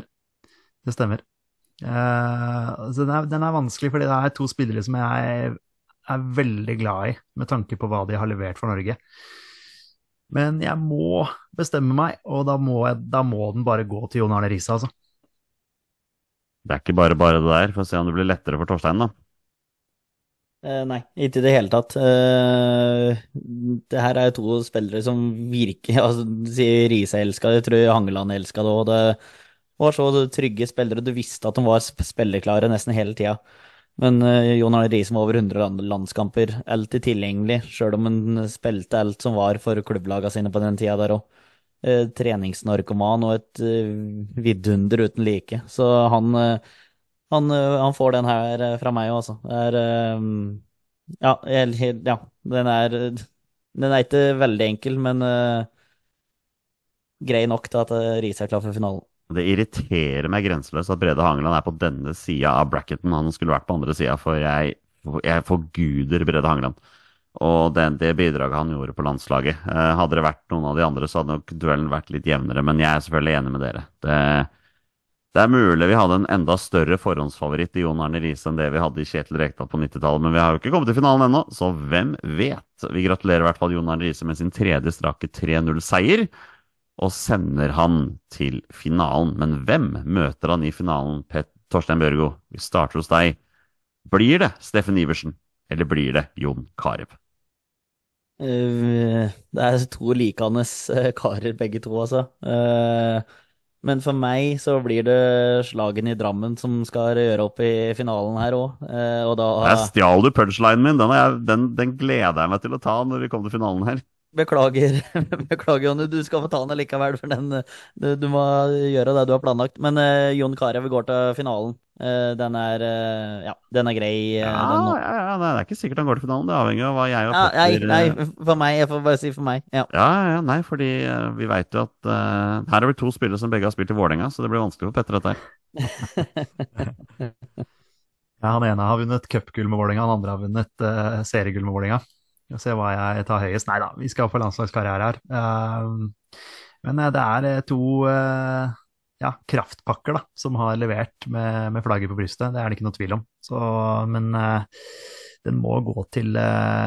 Så den er vanskelig, fordi det er to spillere som jeg er veldig glad i, med tanke på hva de har levert for Norge. Men jeg må bestemme meg, og da må den bare gå til Jon Arne Riise, altså. Det er ikke bare det der, for å se om det blir lettere for Torstein, da. Nei, ikke i det hele tatt. Det her er to spillere som virker, Riise elsket det, jeg tror Hangeland elsket det, og det var så trygge spillere, du visste at de var spilleklare nesten hele tida. Men Jon Arne Riise var over 100 landskamper, alltid tilgjengelig, selv om han spilte alt som var for klubblagene sine på den tida der også. Treningsnarkoman og et vidunder uten like. Så han får den her fra meg også. Den er ikke veldig enkel, men grei nok til at Riise er klar for finalen. Det irriterer meg grenseløst at Brede Hangeland er på denne sida av bracketen. Han skulle vært på andre sida, for jeg forguder Brede Hangeland. Og det bidraget han gjorde på landslaget. Hadde det vært noen av de andre, så hadde nok duellen vært litt jevnere, men jeg er selvfølgelig enig med dere. Det er mulig vi hadde en enda større forhåndsfavoritt i Jon Arne Riise enn det vi hadde i Kjetil Rekdal på 90-tallet, men vi har jo ikke kommet til finalen ennå, så hvem vet? Vi gratulerer i hvert fall Jon Arne Riise med sin tredje strake 3-0-seier. og sender han til finalen. Men hvem møter han i finalen, Torstein Børgo? Vi starter hos deg. Blir det Steffen Iversen, eller blir det Jon Carew? Det to likende karer, begge to, altså. Men for meg så blir det Slagen i Drammen som skal gjøre opp i finalen her også. Og da... Der stjal du punchlinen min. Den gleder jeg meg til å ta når vi kommer til finalen her. Beklager, Jonny, du skal få ta den likevel, for du må gjøre det du har planlagt. Men Jon Carew går til finalen. Den er grei. Det er ikke sikkert han går til finalen. Det avhenger av hva jeg og Petter... Nei, for meg. Jeg får bare si for meg. Nei, fordi vi vet jo at her er det 2 spillere som begge har spilt i Vålerenga, så det blir vanskelig for Petter dette her. Han ene har vunnet cupgull med Vålerenga, han andre har vunnet seriegull med Vålerenga. Og se hva jeg tar høyest. Nei da, vi skal få landslagskarriere her. Men det er 2 kraftpakker da, som har levert med flagget på brystet. Det er det ikke noe tvil om. Men den må gå til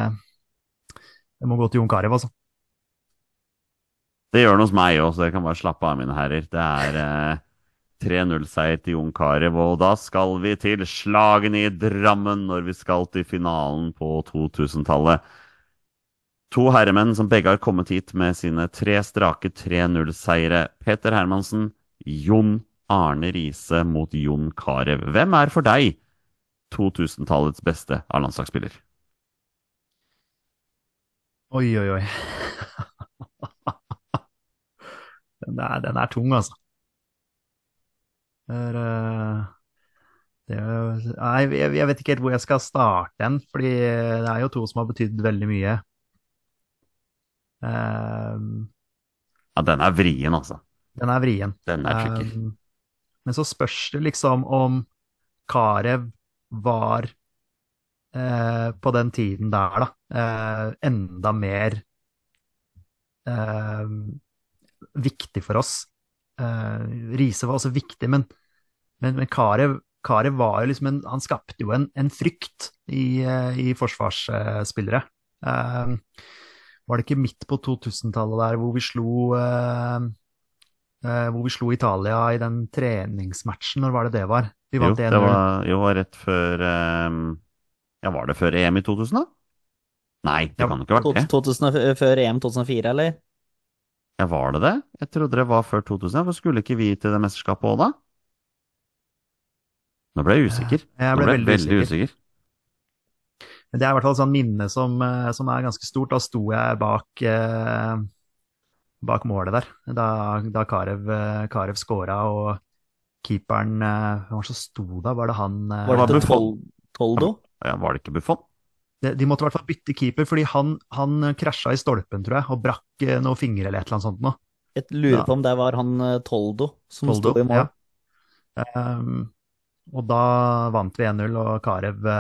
Jon Carew, altså. Det gjør den hos meg også, så jeg kan bare slappe av, mine herrer. Det er 3-0-seier til Jon Carew, og da skal vi til Slagen i Drammen når vi skal til finalen på 2000-tallet. 2 herremenn som begge har kommet hit med sine 3 strake 3-0-seire. Peter Hermansen, Jon Arne Riise mot Jon Carew. Hvem er for deg 2000-tallets beste A-landslagsspiller? Oi. Den er tung, altså. Jeg vet ikke helt hvor jeg skal starte den, fordi det er jo 2 som har betydd veldig mye. Den er vrien, altså. Den er vrien. Den er tricky. Men så spørs det liksom om Carew var på den tiden der da, enda mer viktig for oss. Riise var også viktig, men Carew var jo liksom han skapte jo en frykt i forsvarsspillere. Var det ikke midt på 2000-tallet der hvor vi slo Italia i den treningsmatchen? Når var det var? Vi vant 1-0. Det var rett før var det før EM i 2000 da? Nei, det kan ikke ha vært det. Før EM 2004, eller? Ja, var det det? Jeg trodde det var før 2000. Hvorfor skulle ikke vi til det mesterskapet også da? Nå ble jeg usikker. Jeg ble veldig usikker. Det er i hvert fall et sånt minne som er ganske stort. Da sto jeg bak målet der, da Carew skåra, og keeperen, hvem var så sto da? Var det han? Var det Toldo? Ja, var det ikke Buffon? De måtte i hvert fall bytte keeper, fordi han krasja i stolpen, tror jeg, og brakk noen fingre eller et eller annet sånt nå. Jeg lurer på om det var han Toldo som sto i mål. Ja. Og da vant vi 1-0, og Carew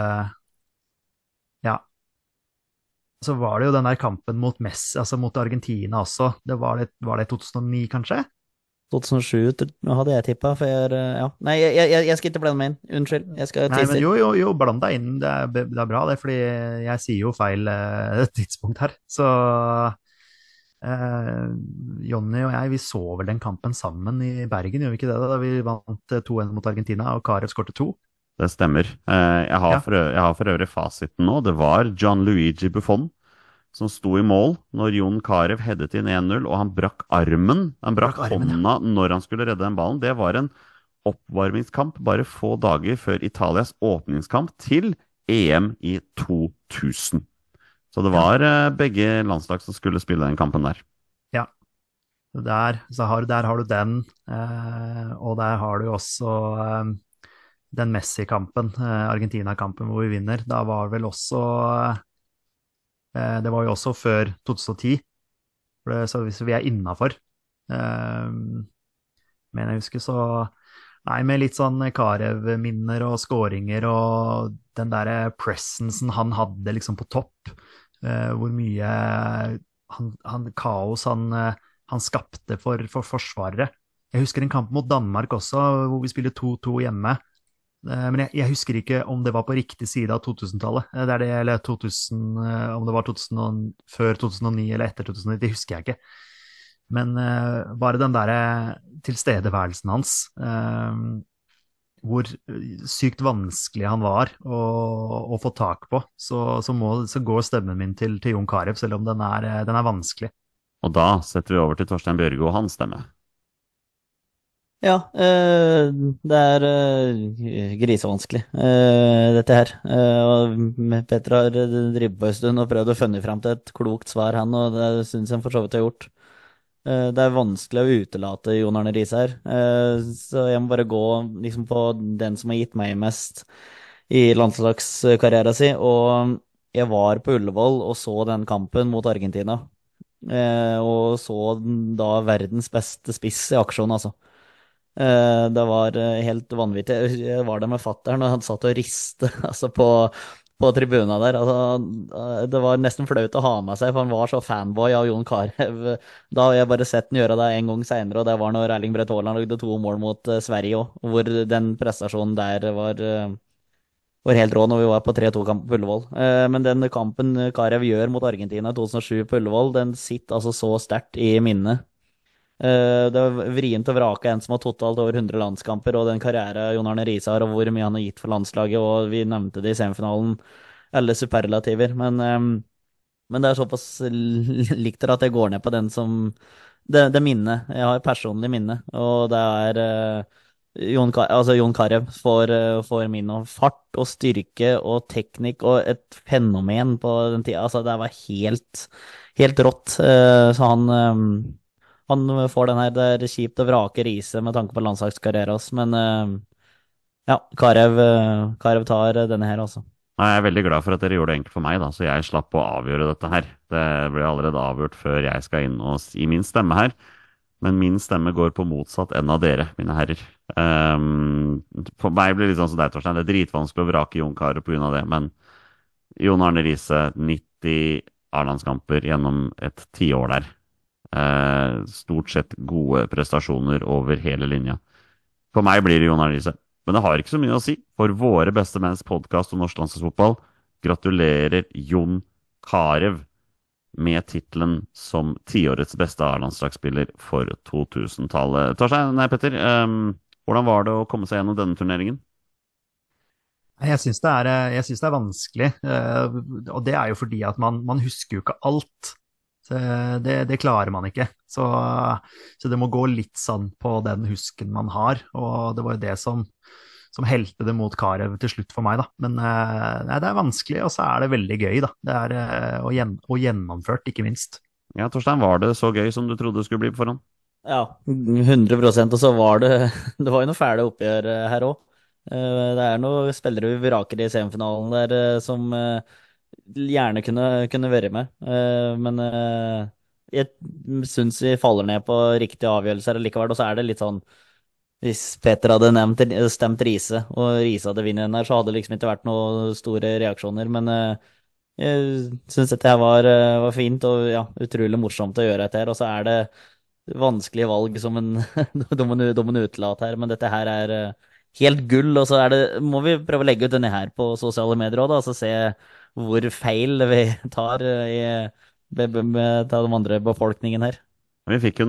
så var det jo den der kampen mot Messi, altså mot Argentina også. Var det 2009, kanskje? 2007 hadde jeg tippet, for Nei, jeg skal ikke blande meg inn. Unnskyld, jeg skal tisse. Nei, men jo, bland deg inn. Det er bra, det, fordi jeg sier jo feil tidspunkt her. Så Jonny og jeg, vi så vel den kampen sammen i Bergen, gjør vi ikke det da vi vant 2-1 mot Argentina, og Carew skårte 2? Det stemmer. Jeg har for øvrig fasiten nå. Det var Gianluigi Buffon som sto i mål når Jon Carew headet inn 1-0, og han brakk armen. Han brakk hånda når han skulle redde den ballen. Det var en oppvarmingskamp bare få dager før Italias åpningskamp til EM i 2000. Så det var begge landslag som skulle spille den kampen der. Ja. Der har du den, og der har du også den Messi-kampen, Argentina-kampen hvor vi vinner. Da var vel også det var jo også før 2010, så hvis vi er innenfor. Men jeg husker så nei, med litt sånn Carew-minner og skåringer og den der presensen han hadde liksom på topp, hvor mye kaos han skapte for forsvarere. Jeg husker en kamp mot Danmark også, hvor vi spiller 2-2 hjemme. Men jeg husker ikke om det var på riktig side av 2000-tallet. Eller 2000, om det var før 2009 eller etter 2009, det husker jeg ikke. Men bare den der tilstedeværelsen hans, hvor sykt vanskelig han var å få tak på, så går stemmen min til Jon Carew, selv om den er vanskelig. Og da setter vi over til Torstein Bjørgo og hans stemme. Ja, det er grisevanskelig, dette her. Og Petter har drevet på en stund og prøvd å finne frem til et klokt svar, han, og det synes jeg for så vidt har gjort. Det er vanskelig å utelate Jon Arne Riise her, så jeg må bare gå liksom på den som har gitt meg mest i landslagskarrieren sin, og jeg var på Ullevål og så den kampen mot Argentina, og så da verdens beste spiss i aksjon, altså. Det var helt vanvittig. Jeg var der med fatteren, og han satt og riste altså på tribuna der. Altså, det var nesten flaut å ha med seg, for han var så fanboy av Jon Carew. Da har jeg bare sett han gjøre det en gang senere, og det var når Erling Braut Haaland lagde 2 mål mot Sverige også, hvor den prestasjonen der var helt rå når vi var på 3-2-kamp på Ullevål. Men den kampen Carew gjør mot Argentina i 2007 på Ullevål, den sitter altså så sterkt i minnet. Det var vrient å vrake en som har totalt over 100 landskamper, og den karriere Jon Arne Riise har, og hvor mye han har gitt for landslaget, og vi nevnte det i semifinalen, alle superlativer, men det er såpass likt at jeg går ned på den som det minnet, jeg har personlig minne, og det er Jon Carew for min og fart og styrke og teknikk og et fenomen på den tida, altså det var helt rått, så han får den her, det er kjipt å vrake Riise med tanke på landslagskarriere, men ja, Carew tar denne her, altså. Nei, jeg er veldig glad for at dere gjorde det enkelt for meg, da, så jeg slapp å avgjøre dette her. Det ble allerede avgjort før jeg skal inn og si min stemme her, men min stemme går på motsatt enn av dere, mine herrer. For meg blir det litt sånn som deg, Torstein, det er dritvanskelig å vrake Jon Carew på grunn av det, men Jon Arne Riise, 90 A-landskamper gjennom et 10 år der. Stort sett gode prestasjoner over hele linja. For meg blir det Jon Arne Riise, men det har ikke så mye å si. For våre beste menns podcast om norsk landslagsfotball gratulerer Jon Carew med titelen som 10-årets beste A-landslagsspiller for 2000-tallet. Petter, hvordan var det å komme seg gjennom denne turneringen? Jeg synes det er vanskelig, og det er jo fordi at man husker jo ikke alt. Det klarer man ikke, så det må gå litt sånn på den husken man har, og det var jo det som helte det mot Carew til slutt for meg, da. Men nei, det er vanskelig, og så er det veldig gøy, da. Det er og gjennomført, ikke minst. Ja, Torstein, var det så gøy som du trodde det skulle bli på forhånd? Ja, 100%, og så var det var jo noe fæle oppgjør her også. Det er noen spillere vi vraker i semifinalen der som gjerne kunne være med, men jeg synes vi faller ned på riktige avgjørelser likevel, og så er det litt sånn, hvis Petter hadde stemt Riise, og Riise hadde vunnet den her, så hadde det liksom ikke vært noen store reaksjoner, men jeg synes dette her var fint, og ja, utrolig morsomt å gjøre dette her, og så er det vanskelige valg som de må utelate her, men dette her er helt gull, og så må vi prøve å legge ut denne her på sosiale medier også, da, så se hvor feil vi tar med de andre befolkningen her. Vi fikk jo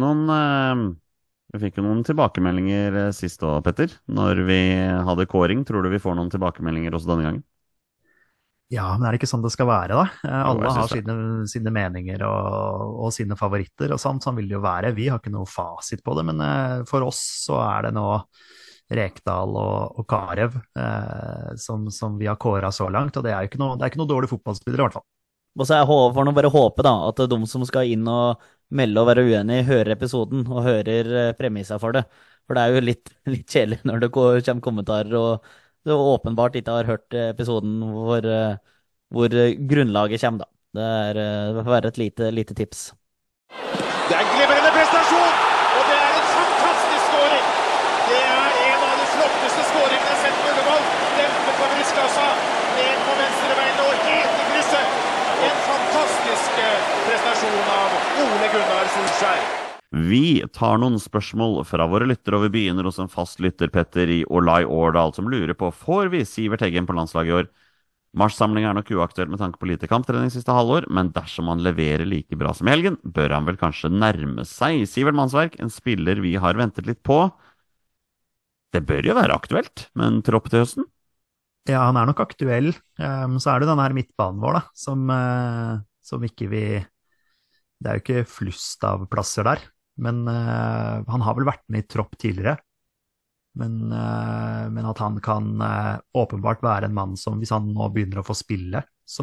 noen tilbakemeldinger sist også, Petter, når vi hadde kåring. Tror du vi får noen tilbakemeldinger også denne gangen? Ja, men er det ikke sånn det skal være, da? Alle har sine meninger og sine favoritter, og sånn vil det jo være. Vi har ikke noe fasit på det, men for oss så er det nå Rekdal og Carew som vi har kåret så langt, og det er ikke noe dårlig fotballspiller i hvert fall. Og så får nå bare håpe da, at de som skal inn og melde og være uenige, hører episoden og hører premisser for det. For det er jo litt kjedelig når det kommer kommentarer og du åpenbart ikke har hørt episoden hvor grunnlaget kommer da. Det får være et lite tips. Det er en glimrende prestasjon, og det er en fantastisk skåring. Det er en av de flotteste skåringene jeg har sett på Ullevål. Dempet på brystkassa, ned på venstre bein og helt i krysset. En fantastisk prestasjon av Ole Gunnar Solskjær. Vi tar noen spørsmål fra våre lyttere, og vi begynner hos en fast lytter, Petter, i Olai Årdal, som lurer på, får vi Sivert Heggen på landslaget i år? Marssamling nok uaktuelt med tanke på lite kamptrening siste halvår, men dersom han leverer like bra som i helgen, bør han vel kanskje nærme seg Sivert Mannsverk, en spiller vi har ventet litt på. Det bør jo være aktuelt med en tropp til høsten. Ja, han nok aktuell. Så det den her midtbanen vår, da, som ikke vi Det jo ikke flust av plasser der. Men han har vel vært med i tropp tidligere. Men at han kan åpenbart være en mann som, hvis han nå begynner å få spille, så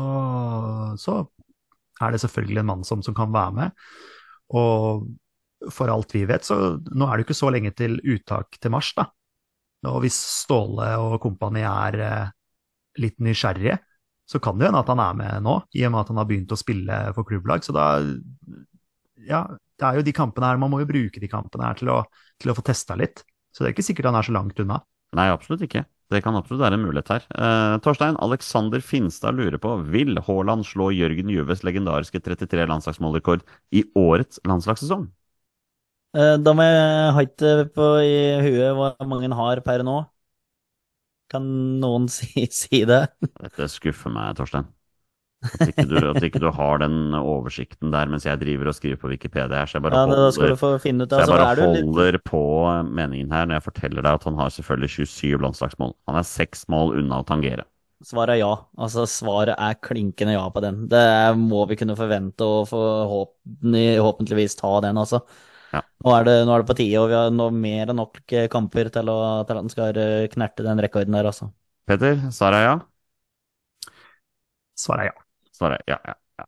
det selvfølgelig en mann som kan være med. Og for alt vi vet, så nå det jo ikke så lenge til uttak til mars, da. Og hvis Ståle og kompani litt nysgjerrige, så kan det hende at han med nå, i og med at han har begynt å spille for klubblag. Så da, ja, det jo de kampene her, man må jo bruke de kampene her til å få testa litt. Så det ikke sikkert han så langt unna. Nei, absolutt ikke. Det kan absolutt være en mulighet her. Torstein, Alexander Finstad lurer på, vil Haaland slå Jørgen Juves legendariske 33 landslagsmålrekord i årets landslagssesong? Da må jeg ha ikke i huet hvor mange han har per nå. Kan noen si det? Dette skuffer meg, Torstein. At ikke du har den oversikten der mens jeg driver og skriver på Wikipedia her. Så jeg bare da skal du få finne ut det. Så jeg bare holder på meningen her når jeg forteller deg at han har selvfølgelig 27 landslagsmål. Han 6 mål unna å tangere. Svaret ja. Altså, svaret klinkende ja på den. Det må vi kunne forvente og forhåpentligvis ta den, altså. Ja. Nå er det på tide, og vi har nå mer enn nok kamper til at han skal knerte den rekorden der, altså. Petter, svaret ja? Svaret ja. Svaret ja.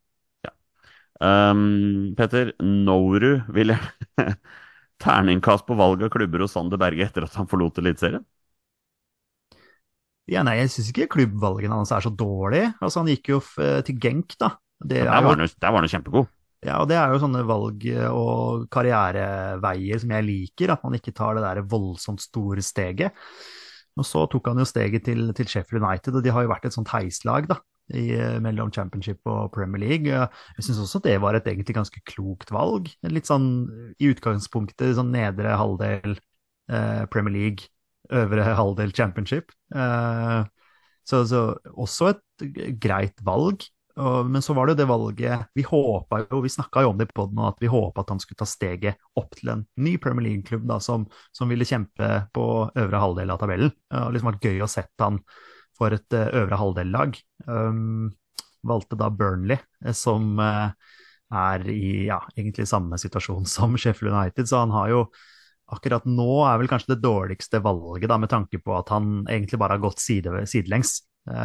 Petter, Nouru ville terningkast på valg av klubber hos Sander Berge etter at han forlot Eliteserien? Ja, nei, jeg synes ikke klubbvalgene hans så dårlig. Altså, han gikk jo til Genk, da. Der var han jo kjempegod. Ja, og det jo sånne valg- og karriereveier som jeg liker, at man ikke tar det der voldsomt store steget. Og så tok han jo steget til Sheffield United, og de har jo vært et sånt heislag da, mellom Championship og Premier League. Jeg synes også det var et egentlig ganske klokt valg. Litt sånn i utgangspunktet, sånn nedre halvdel Premier League, øvre halvdel Championship. Så også et greit valg. Men så var det jo det valget, vi snakket jo om det på den, at vi håpet at han skulle ta steget opp til en ny Premier League-klubb da, som ville kjempe på øvre halvdel av tabellen. Det har liksom vært gøy å sette han for et øvre halvdel-lag. Valgte da Burnley, som i egentlig samme situasjon som Sheffield United, så han har jo akkurat nå vel kanskje det dårligste valget da, med tanke på at han egentlig bare har gått sidelengs.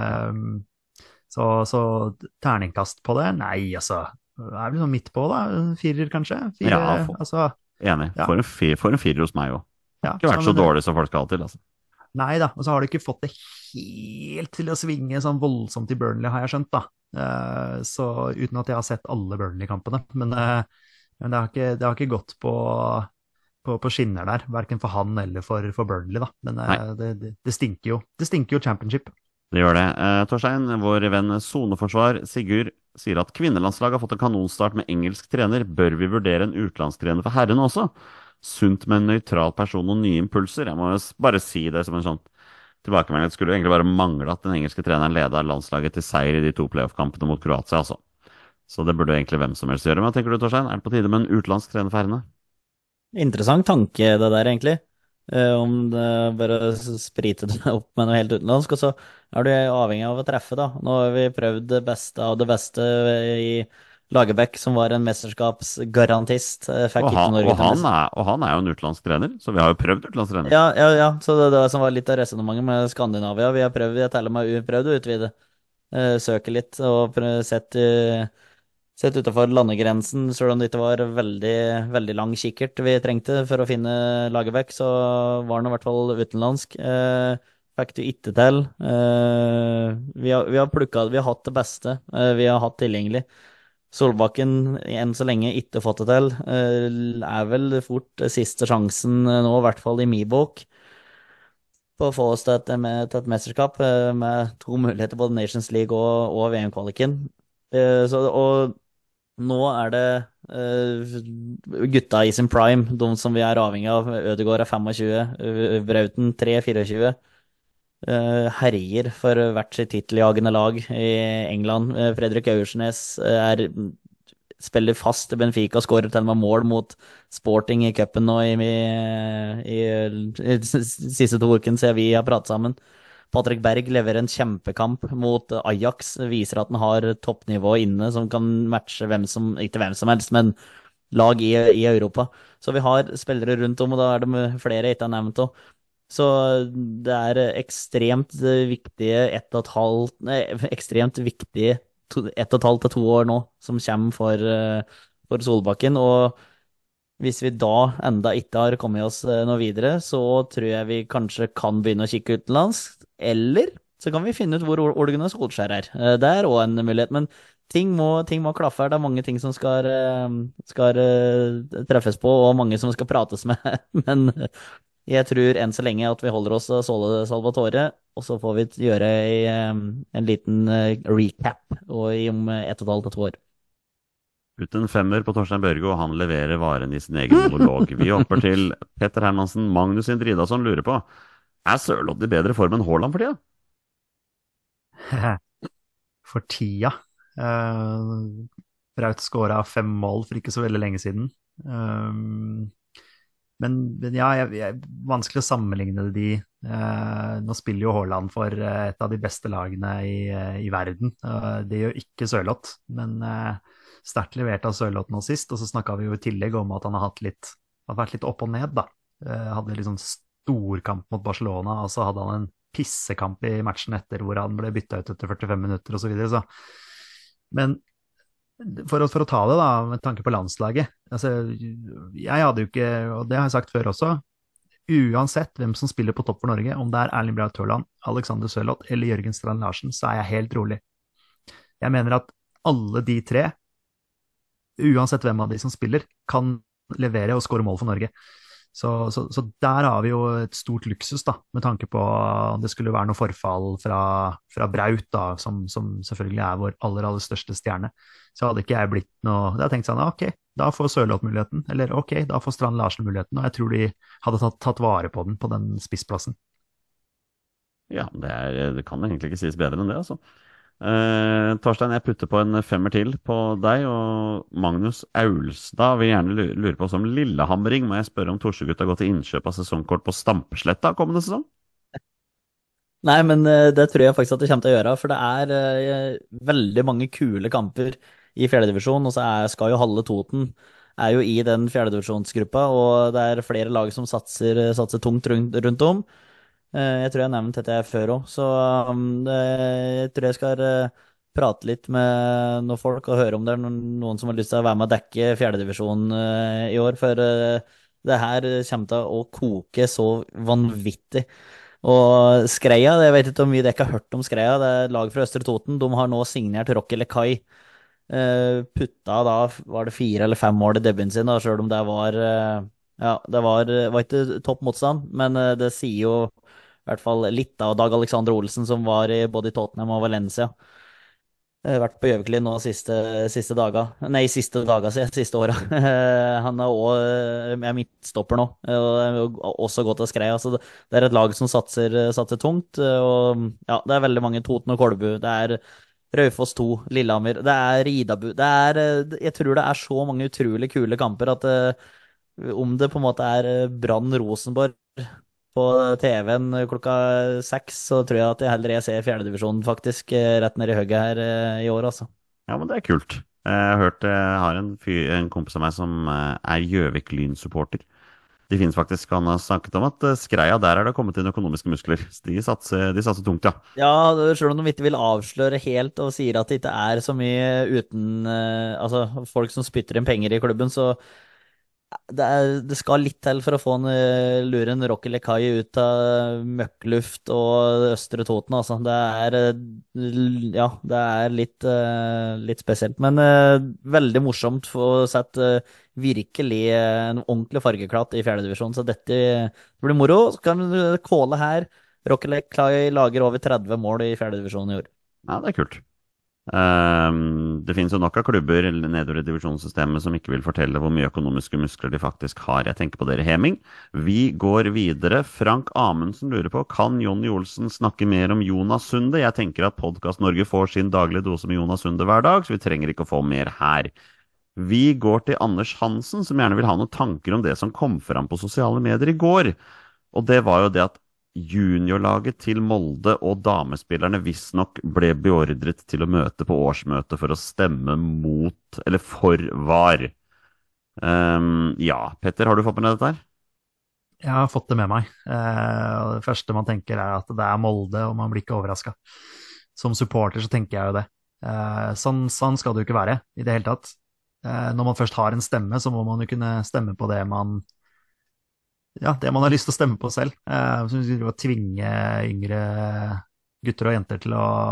Så terningkast på det? Nei, altså, vi sånn midt på da? 4 kanskje? 4, ja, altså, enig. Ja. For en 4 hos meg også. Ja, ikke vært så dårlig som folk skal ha til, altså. Nei da, og så har du ikke fått det helt til å svinge sånn voldsomt i Burnley, har jeg skjønt da. Så uten at jeg har sett alle Burnley-kampene, men det har ikke gått på skinner der, hverken for han eller for Burnley da. Men det stinker jo. Det stinker jo Championship. Det gjør det. Torstein, vår venn Soneforsvar, Sigurd, sier at kvinnelandslaget har fått en kanonstart med engelsk trener. Bør vi vurdere en utenlandstrener for herrene også? Sunt med en nøytral person og nye impulser. Jeg må bare si det som en sånn tilbakemelding. Det skulle jo egentlig bare mangle at den engelske treneren ledet landslaget til seier i de 2 playoff-kampene mot Kroatia, altså. Så det burde egentlig hvem som helst gjøre. Men hva tenker du, Torstein? Det på tide med en utenlandsk trener for herrene? Interessant tanke det der, egentlig. Om det bare sprite det opp med noe helt utenlandsk, og så du avhengig av å treffe, da. Nå har vi prøvd det beste av det beste i Lagerbäck, som var en mesterskapsgarantist. Og han jo en utenlandsk trener, så vi har jo prøvd utenlandsk trener. Ja, så det som var litt av resonnementet med Skandinavia, vi har prøvd å utvide. Søke litt, og sett utenfor landegrensen, selv om det ikke var veldig, veldig lang kikkert vi trengte for å finne Lagerbäck, så var han i hvert fall utenlandsk. Fikk du ikke til. Vi har hatt det beste vi har hatt tilgjengelig. Solbakken enn så lenge ikke fått det til. Vel fort siste sjansen nå, i hvert fall i min bok, på å få oss til et mesterskap med 2 muligheter, både Nations League og VM-kvaliken. Og nå det gutta i sin prime, de som vi avhengig av. Ødegaard 25, Brauten 3-24. herjer for hvert sitt titeljagende lag i England. Fredrik Aursnes spiller fast i Benfica, skårer til og med mål mot Sporting i cupen nå i siste 2 ukene siden vi har pratet sammen. Patrick Berg leverer en kjempekamp mot Ajax, viser at han har toppnivå inne som kan matche ikke hvem som helst, men lag i Europa. Så vi har spillere rundt om, og da det med flere jeg ikke har nevnt også. Så det ekstremt viktige ekstremt viktige 1,5 til 2 år nå som kommer for Solbakken, og hvis vi da enda ikke har kommet oss noe videre, så tror jeg vi kanskje kan begynne å kikke utenlands, eller så kan vi finne ut hvor Ole Gunnar Solskjær det også en mulighet, men ting må klaffe her. Det mange ting som skal treffes på, og mange som skal prates med, men jeg tror enn så lenge at vi holder oss Sole Salvatore, og så får vi gjøre en liten recap om 1,5 til 2 år. Putt en 5-er på Torstein Børge, og han leverer varen i sin egen monolog. Vi hopper til Petter Hermansen. Magnus Indridason lurer på, Sørloth i bedre form enn Haaland for tida? For tida? Braut skåret 5 mål for ikke så veldig lenge siden. Men ja, vanskelig å sammenligne de. Nå spiller jo Haaland for et av de beste lagene i verden. Det gjør ikke Sørloth, men sterkt levert av Sørloth nå sist, og så snakket vi jo i tillegg om at han har vært litt opp og ned da. Hadde litt sånn storkamp mot Barcelona, og så hadde han en pissekamp i matchen etter hvor han ble byttet ut etter 45 minutter og så videre, så. Men for å ta det da, med tanke på landslaget, altså, jeg hadde jo ikke, og det har jeg sagt før også, uansett hvem som spiller på topp for Norge, om det Erling Braut Haaland, Alexander Sørloth eller Jørgen Strand Larsen, så jeg helt rolig. Jeg mener at alle de 3, uansett hvem av de som spiller, kan levere og skåre mål for Norge. Så der har vi jo et stort luksus da, med tanke på om det skulle være noe forfall fra Braut da, som selvfølgelig vår aller største stjerne. Så hadde ikke jeg blitt noe, da tenkte jeg sånn, ok, da får Sørloth muligheten, eller ok, da får Strand Larsen muligheten, og jeg tror de hadde tatt vare på den spissplassen. Ja, det kan egentlig ikke sies bedre enn det, altså. Torstein, jeg putter på en 5-er til på deg, og Magnus Aulstad vil gjerne lure på, som lillehamring må jeg spørre om Torsegutta går til innkjøp av sesongkort på Stampesletta kommende sesong? Nei, men det tror jeg faktisk at det kommer til å gjøre, for det veldig mange kule kamper i fjerdedivisjon, og så skal jo halve Toten jo i den fjerdedivisjonsgruppa, og det flere lag som satser tungt rundt om. Jeg tror jeg har nevnt dette før også, så jeg tror jeg skal prate litt med noen folk og høre om det noen som har lyst til å være med å dekke fjerdedivisjon i år, for det her kommer til å koke så vanvittig. Og Skreia, jeg vet ikke hvor mye dere ikke har hørt om Skreia, det lag fra Østre Toten, de har nå signert Rocky Lekai, putta da, var det 4 eller 5 mål i debuten sin, da, selv om det var, ja, det var ikke topp motstand, men det sier jo i hvert fall litt av Dag Alexander Olsen, som var både i Tottenham og Valencia. Vært på Gjøvik nå siste dager siden, siste året. Han også midtstopper nå, og også gått av Skreia, så det et lag som satser tungt, og ja, det veldig mange Toten og Kolbu, det Raufoss 2, Lillehammer, det Ridabu, jeg tror det så mange utrolig kule kamper, at om det på en måte Brann Rosenborg på TV-en klokka 6, så tror jeg at jeg heller ser fjerdedivisjonen faktisk rett ned i høgget her i år, altså. Ja, men det kult. Jeg har hørt, jeg har en kompis av meg som Gjøvik Lyn-supporter. De finnes faktisk, han har snakket om at Skreia, der det kommet inn økonomiske muskler. De satser tungt, ja. Ja, selv om de ikke vil avsløre helt og sier at det ikke så mye uten altså, folk som spytter inn penger i klubben, så det skal litt til for å få lure en Rocky Lekai ut av møkkluft og Østre Toten, altså. Ja, det litt spesielt, men veldig morsomt for å sette virkelig en ordentlig fargeklatt i fjerdedivisjon, så dette blir moro. Så kan vi kåle her. Rocky Lekai lager over 30 mål i fjerdedivisjon i år. Ja, det kult. Det finnes jo nok av klubber nedover i divisjonssystemet som ikke vil fortelle hvor mye økonomiske muskler de faktisk har. Jeg tenker på dere, Heming. Vi går videre. Frank Amundsen lurer på, kan Jonny Olsen snakke mer om Jonas Sunde? Jeg tenker at Podcast Norge får sin daglige dose med Jonas Sunde hver dag, så vi trenger ikke å få mer her. Vi går til Anders Hansen, som gjerne vil ha noen tanker om det som kom fram på sosiale medier i går. Og det var jo det at juniorlaget til Molde og damespillerne visstnok ble beordret til å møte på årsmøte for å stemme mot, eller for VAR. Ja, Petter, har du fått med deg dette her? Jeg har fått det med meg. Og det første man tenker er at det er Molde, og man blir ikke overrasket. Som supporter så tenker jeg jo det. Sånn skal det jo ikke være i det hele tatt. Når man først har en stemme, så må man jo kunne stemme på det man har lyst til å stemme på selv. Så vi skal tvinge yngre gutter og jenter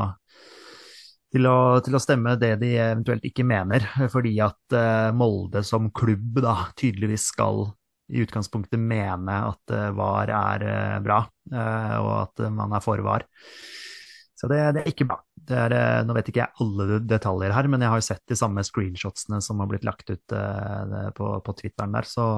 til å stemme det de eventuelt ikke mener, fordi at Molde som klubb da tydeligvis skal i utgangspunktet mene at VAR er bra, og at man er for VAR. Så det er ikke bra. Nå vet ikke jeg alle detaljer her, men jeg har jo sett de samme screenshotsene som har blitt lagt ut på Twitteren der, så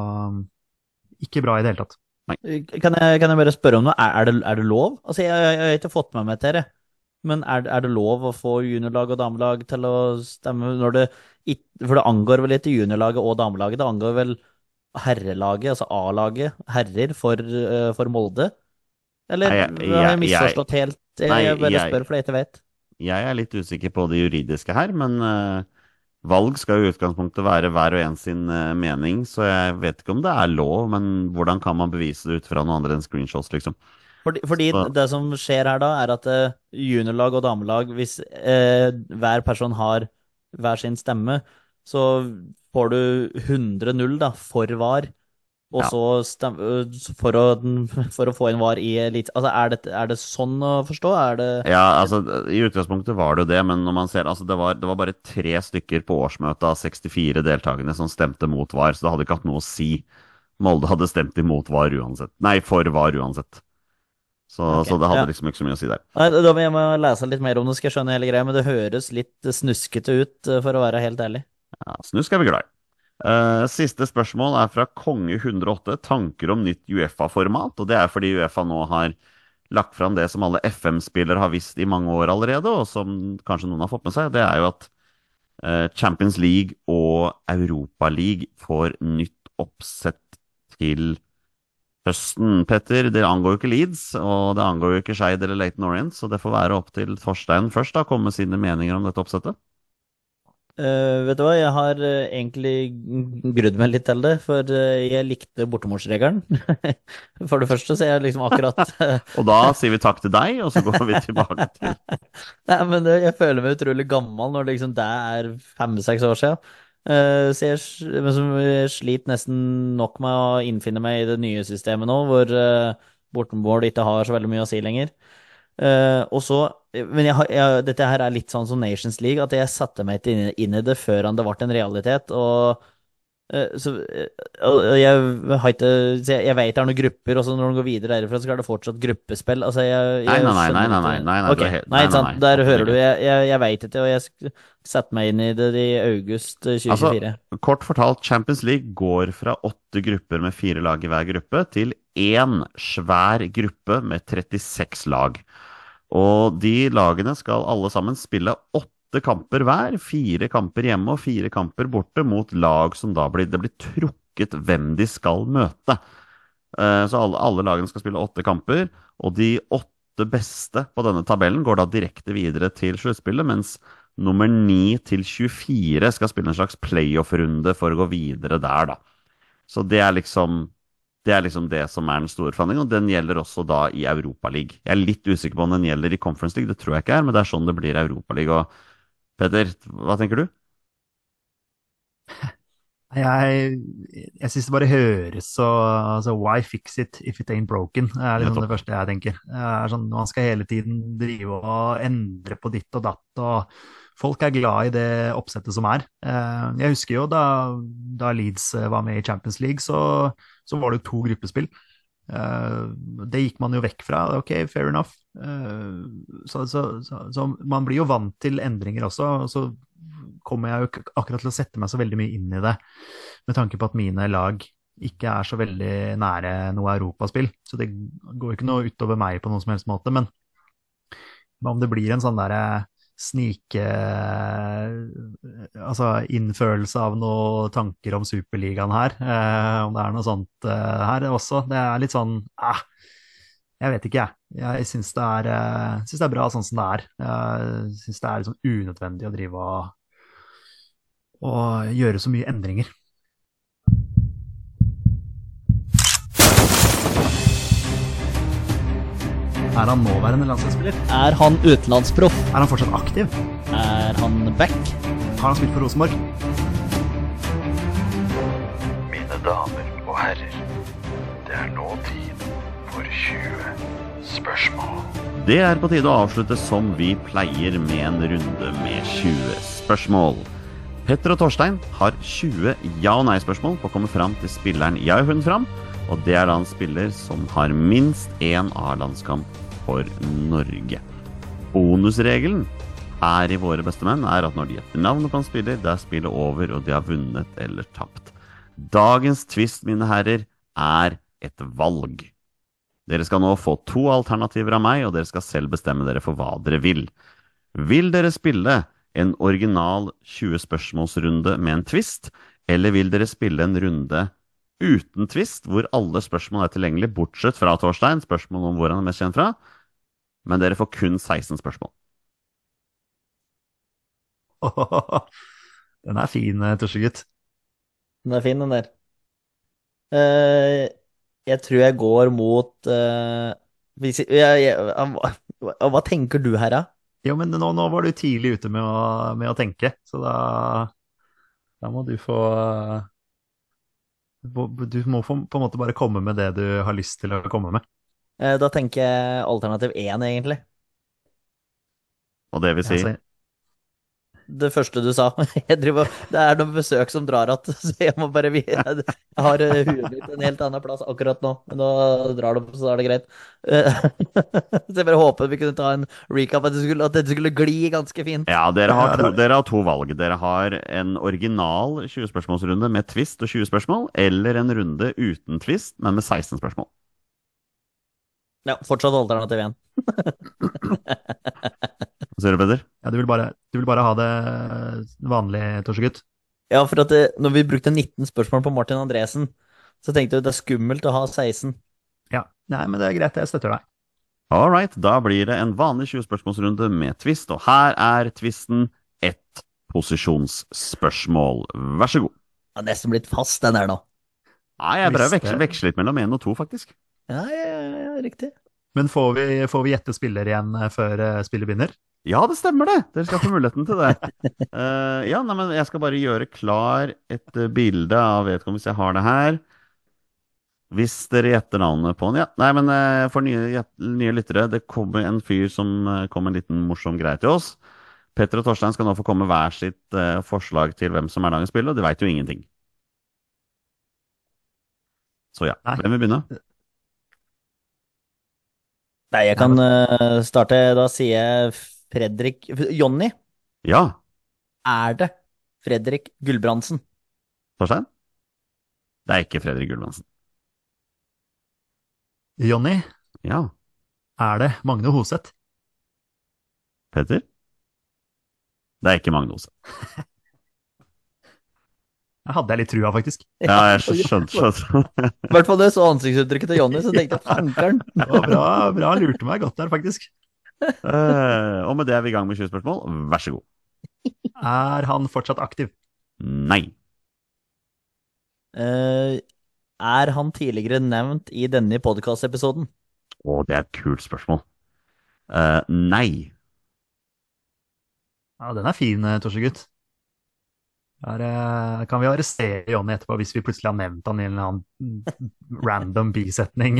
ikke bra i det hele tatt. Kan jeg bare spørre om noe? Er det lov? Altså, jeg har ikke fått med meg til det. Men er det lov å få juniorlag og damelag til å stemme når for det angår vel ikke juniorlaget og damelaget, det angår vel herrelaget, altså A-laget, herrer for Molde? Eller har jeg misforstått helt? Jeg bare spør fordi jeg ikke vet. Jeg er litt usikker på det juridiske her, men valg skal jo i utgangspunktet være hver og en sin mening, så jeg vet ikke om det er lov, men hvordan kan man bevise det ut fra noe annet enn screenshots, liksom? Fordi det som skjer her da, er at juniorlag og damelag, hvis hver person har hver sin stemme, så får du 100-0 da, for VAR, og så for å få en VAR i elite. Altså, er det sånn å forstå? Ja, altså, i utgangspunktet var det jo det, men når man ser, altså, det var bare 3 stykker på årsmøtet av 64 deltakende som stemte mot VAR, så det hadde ikke hatt noe å si. Molde hadde stemt imot VAR uansett. Nei, for VAR uansett. Så det hadde liksom ikke så mye å si der. Nei, da må jeg lese litt mer om det, skal jeg skjønne hele greia, men det høres litt snuskete ut, for å være helt ærlig. Ja, snusk er vi glad i. Siste spørsmål er fra Konge 108, tanker om nytt UEFA-format, og det er fordi UEFA nå har lagt fram det som alle FM-spillere har visst i mange år allerede, og som kanskje noen har fått med seg, det er jo at Champions League og Europa League får nytt oppsett til høsten. Petter, det angår jo ikke Leeds, og det angår jo ikke Skeid eller Leyton Orient, så det får være opp til Torstein først da, komme med sine meninger om dette oppsettet. Vet du hva, jeg har egentlig grudd meg litt til det, for jeg likte bortemålsregelen. For det første, så er jeg liksom akkurat Og da sier vi takk til deg, og så går vi tilbake til Nei, men jeg føler meg utrolig gammel når liksom det er 5-6 år siden. Så jeg sliter nesten nok med å innfinne meg i det nye systemet nå, hvor bortemål ikke har så veldig mye å si lenger. Men dette her er litt sånn som Nations League, at jeg satte meg ikke inn i det før det ble en realitet, jeg vet det er noen grupper, og så når de går videre derifra, så er det fortsatt gruppespill. Altså, Nei, sant, der hører du, jeg vet ikke, og jeg setter meg inn i det i august 2024. Altså, kort fortalt, Champions League går fra 8 grupper med 4 lag i hver gruppe, til 1 svær gruppe med 36 lag. Og de lagene skal alle sammen spille 8 kamper hver, 4 kamper hjemme og 4 kamper borte mot lag som da det blir trukket hvem de skal møte. Så alle lagene skal spille 8 kamper, og de 8 beste på denne tabellen går da direkte videre til sluttspillet, mens nummer 9 til 24 skal spille en slags playoff-runde for å gå videre der da. Så det er liksom det som er den store forhandlingen, og den gjelder også da i Europa League. Jeg er litt usikker på om den gjelder i Conference League, det tror jeg ikke er, men det er sånn det blir i Europa League. Og Petter, hva tenker du? Jeg synes det bare høres så altså, why fix it if it ain't broken, er liksom det første jeg tenker. Det er sånn, man skal hele tiden drive og endre på ditt og datt, og folk er glad i det oppsettet som er. Jeg husker jo da Leeds var med i Champions League, så var det jo 2 gruppespill. Det gikk man jo vekk fra. Ok, fair enough. Så man blir jo vant til endringer også, og så kommer jeg jo ikke akkurat til å sette meg så veldig mye inn i det, med tanke på at mine lag ikke er så veldig nære noe europaspill. Så det går ikke noe utover meg på noen som helst måte, men om det blir en sånn derre altså innførelse av noen tanker om Superligaen her, om det er noe sånt her også, det er litt sånn, jeg vet ikke jeg synes det er bra sånn som det er. Jeg synes det er liksom unødvendig å drive og gjøre så mye endringer. Er han nåværende landslagsspiller? Er han utenlandsproff? Er han fortsatt aktiv? Er han back? Har han spilt for Rosenborg? Mine damer og herrer, det er nå tid for 20 spørsmål. Det er på tide å avslutte som vi pleier med en runde med 20 spørsmål. Petter og Torstein har 20 ja- og nei-spørsmål på å komme fram til spilleren jeg har funnet fram, og det er da en spiller som har minst én A-landskamp for Norge. Bonusregelen er i Våre bestemenn er at når de gjetter navnet på en spiller, det er spillet over og de har vunnet eller tapt. Dagens twist, mine herrer, er et valg. Dere skal nå få 2 alternativer av meg, og dere skal selv bestemme dere for hva dere vil. Vil dere spille en original 20-spørsmålsrunde med en twist, eller vil dere spille en runde uten twist, hvor alle spørsmål er tilgjengelige, bortsett fra Torstein, spørsmål om hvor han er mest kjent fra, men dere får kun 16 spørsmål. Den er fin, Torsegutt. Den er fin, den der. Jeg tror jeg går mot hva tenker du her, da? Jo, men nå var du tidlig ute med å tenke, så da må du få Du må på en måte bare komme med det du har lyst til å komme med. Da tenker jeg alternativ 1, egentlig. Og det vil si Altså, Det første du sa. Det er noen besøk som drar att, så jeg må bare jeg har huet mitt en helt annen plass akkurat nå. Men nå drar det opp, så er det greit. Så jeg bare håper vi kunne ta en recap, at dette skulle gli ganske fint. Ja, dere har to valg. Dere har en original 20-spørsmålsrunde med twist og 20 spørsmål, eller en runde uten twist, men med 16 spørsmål. Ja, fortsatt alternativ 1. Hva sier du, Peder? ja, du vil bare ha det vanlige, Torsegutt. Ja, for at når vi brukte 19 spørsmål på Martin Andresen, så tenkte jeg det er skummelt å ha 16. Ja, nei, men det er greit, jeg støtter deg. All right, da blir det en vanlig 20-spørsmålsrunde med twist, og her er twisten ett posisjonsspørsmål. Vær så god. Det har nesten blitt fast, den der nå. Nei, jeg bare veksler litt mellom 1 og 2, faktisk. Ja, riktig. Men får vi gjette spiller igjen før spillet begynner? Ja, det stemmer det. Dere skal få muligheten til det. Men jeg skal bare gjøre klar et bilde av vedkommende hvis jeg har det her. Hvis dere gjetter navnet på den, ja. Nei, men for nye lyttere, det kommer en fyr som kom en liten morsom greie til oss. Petter og Torstein skal nå få komme hver sitt forslag til hvem som er dagens spiller, og de vet jo ingenting. Så ja, hvem vil begynne? Nei, jeg kan starte. Da sier jeg Jonny. Ja. Er det Fredrik Gulbrandsen? Torstein? Det er ikke Fredrik Gulbrandsen. Jonny, Ja. er det Magne Hoseth? Petter? Det er ikke Magne Ose. Jeg hadde litt trua, faktisk. Ja, jeg skjønte. I hvert fall det så ansiktsuttrykket til Jonny, så tenkte jeg fankeren. Det var bra, han lurte meg godt der, faktisk. Og med det er vi i gang med 20 spørsmål. Vær så god. Er han fortsatt aktiv? Nei. Er han tidligere nevnt i denne podcast-episoden? Å, det er et kult spørsmål. Nei. Ja, den er fin, Torsegutt. Her kan vi arrestere Jonny etterpå hvis vi plutselig har nevnt han i en eller annen random bisetning.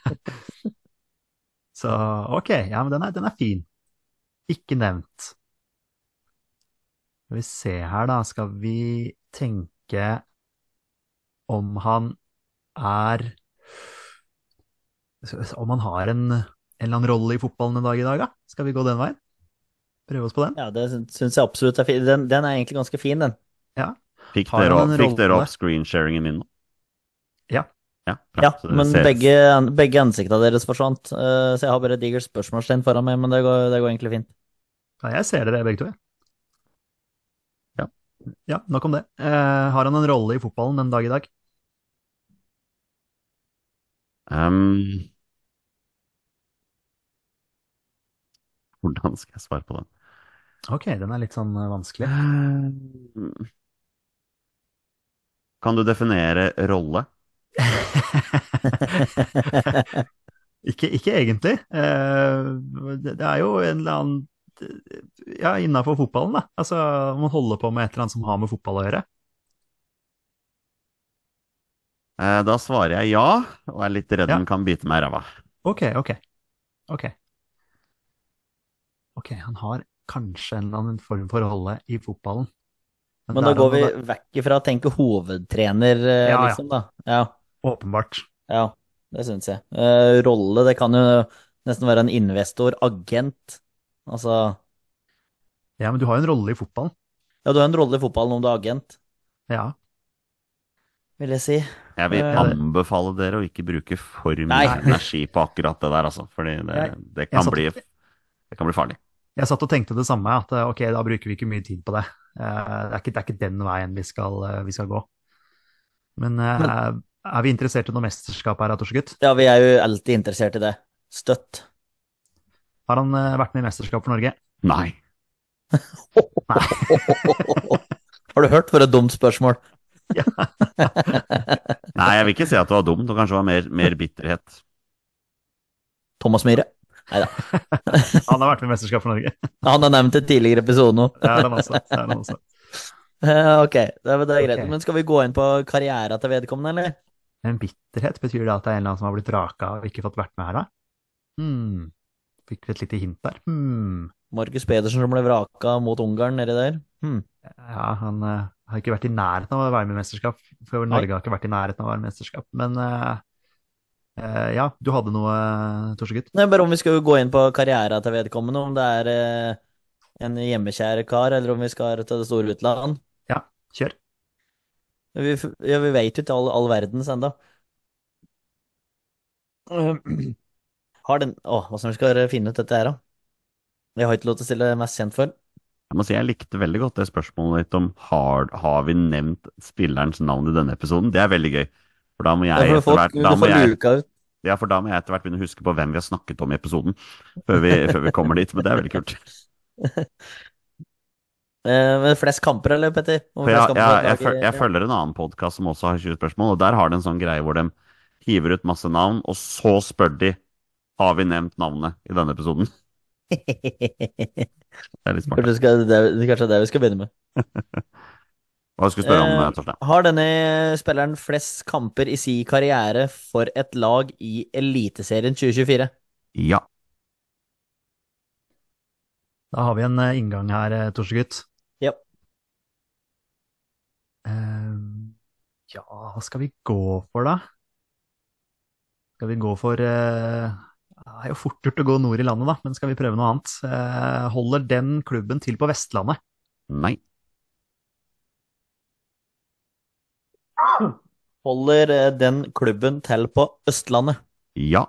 Så ok, ja, men den er fin. Ikke nevnt. Skal vi se her da, skal vi tenke om han er Om han har en eller annen rolle i fotballen en dag i dag, da? Skal vi gå den veien? Prøve oss på den? Ja, det syns jeg absolutt er fin. Den er egentlig ganske fin, den. Ja. Fikk Har dere, han en fikk dere rolle? opp screensharingen min nå? Ja. Ja, bra. Ja, Så det men ser- begge ansiktene deres forsvant, så jeg har bare et digert spørsmålstegn foran meg, men det går egentlig fint. Ja, jeg ser dere begge to, jeg. Ja. Ja, nok om det. Har han en rolle i fotballen en dag i dag? Hvordan skal jeg svare på den? Ok, den er litt sånn vanskelig. Kan du definere rolle? Ikke egentlig. Det er jo en eller annen ja, innenfor fotballen, da. Altså, man holder på med et eller annet som har med fotball å gjøre. Da svarer jeg ja, og er litt redd Ja. den kan bite meg i ræva. Ok. Ok, han har kanskje en eller annen form for rolle i fotballen. Men da går vi vekk ifra å tenke hovedtrener, Ja. liksom, da. Ja, Åpenbart. ja, det syns jeg. Rolle, det kan jo nesten være en investor, agent. Altså, Ja, men du har jo en rolle i fotballen. ja, du har en rolle i fotballen om du er agent, Ja. vil jeg si. Jeg vil Eh, anbefale dere å ikke bruke for mye Nei. energi på akkurat det der, altså. Fordi det kan bli farlig. Jeg satt og tenkte det samme, at ok, da bruker vi ikke mye tid på det. Det er ikke den veien vi skal gå. Men er vi interessert i noe mesterskap her, Torsegutt? Ja, vi er jo alltid interessert i det. Støtt. Har han vært med i mesterskap for Norge? Nei. Har du hørt? For et dumt spørsmål. Nei, jeg vil ikke si at det var dumt, og kanskje det var mer bitterhet. Thomas Myhre. Neida. Han har vært med i mesterskap for Norge. Han har nevnt det tidligere episode nå. Det er han også. Det er han også. Ok, det er greit. Ok. Men skal vi gå inn på karrieren til vedkommende, eller? Men bitterhet, betyr det at det er en eller annen som har blitt vraka og ikke fått vært med her, da? Fikk vi et lite hint der? Markus Pedersen som ble vraka mot Ungarn nedi der. Ja, han har ikke vært i nærheten av å være med i mesterskap, for Nei. Norge har ikke vært i nærheten av å være med i mesterskap. Men ja, du hadde noe, Torsegutt? Nei, bare om vi skal gå inn på karrieren til vedkommende, om det er en hjemmekjær kar, eller om vi skal til det store utland. Ja, kjør. Vi vet jo ikke all verdens enda. Har den hvordan skal vi finne ut dette her, da? Jeg har ikke lov til å stille mest kjent for. Jeg må si jeg likte veldig godt det spørsmålet ditt om har vi nevnt spillerens navn i denne episoden. Det er veldig gøy. For da må jeg Ja, for etter hvert du får luka ut. Ja, for da må jeg etter hvert begynne å huske på hvem vi har snakket om i episoden, før vi kommer dit. Men det er veldig kult. Men flest kamper, eller, Petter? Om For flest kamper for et lag jeg følger en annen podkast som også har 20 spørsmål, og der har de en sånn greie hvor de hiver ut masse navn, og så spør de har vi nevnt navnet i denne episoden. Det er litt smart. Kanskje det er det vi skal begynne med. Hva skulle du spørre om, Torstein? Har denne spilleren flest kamper i sin karriere for et lag i Eliteserien 2024? Ja. Da har vi en inngang her, Torsegutt. Ja. Ja, hva skal vi gå for, da? Skal vi gå for det er jo fort gjort å gå nord i landet, da, men skal vi prøve noe annet? Holder den klubben til på Vestlandet? Nei. Holder den klubben til på Østlandet? Ja.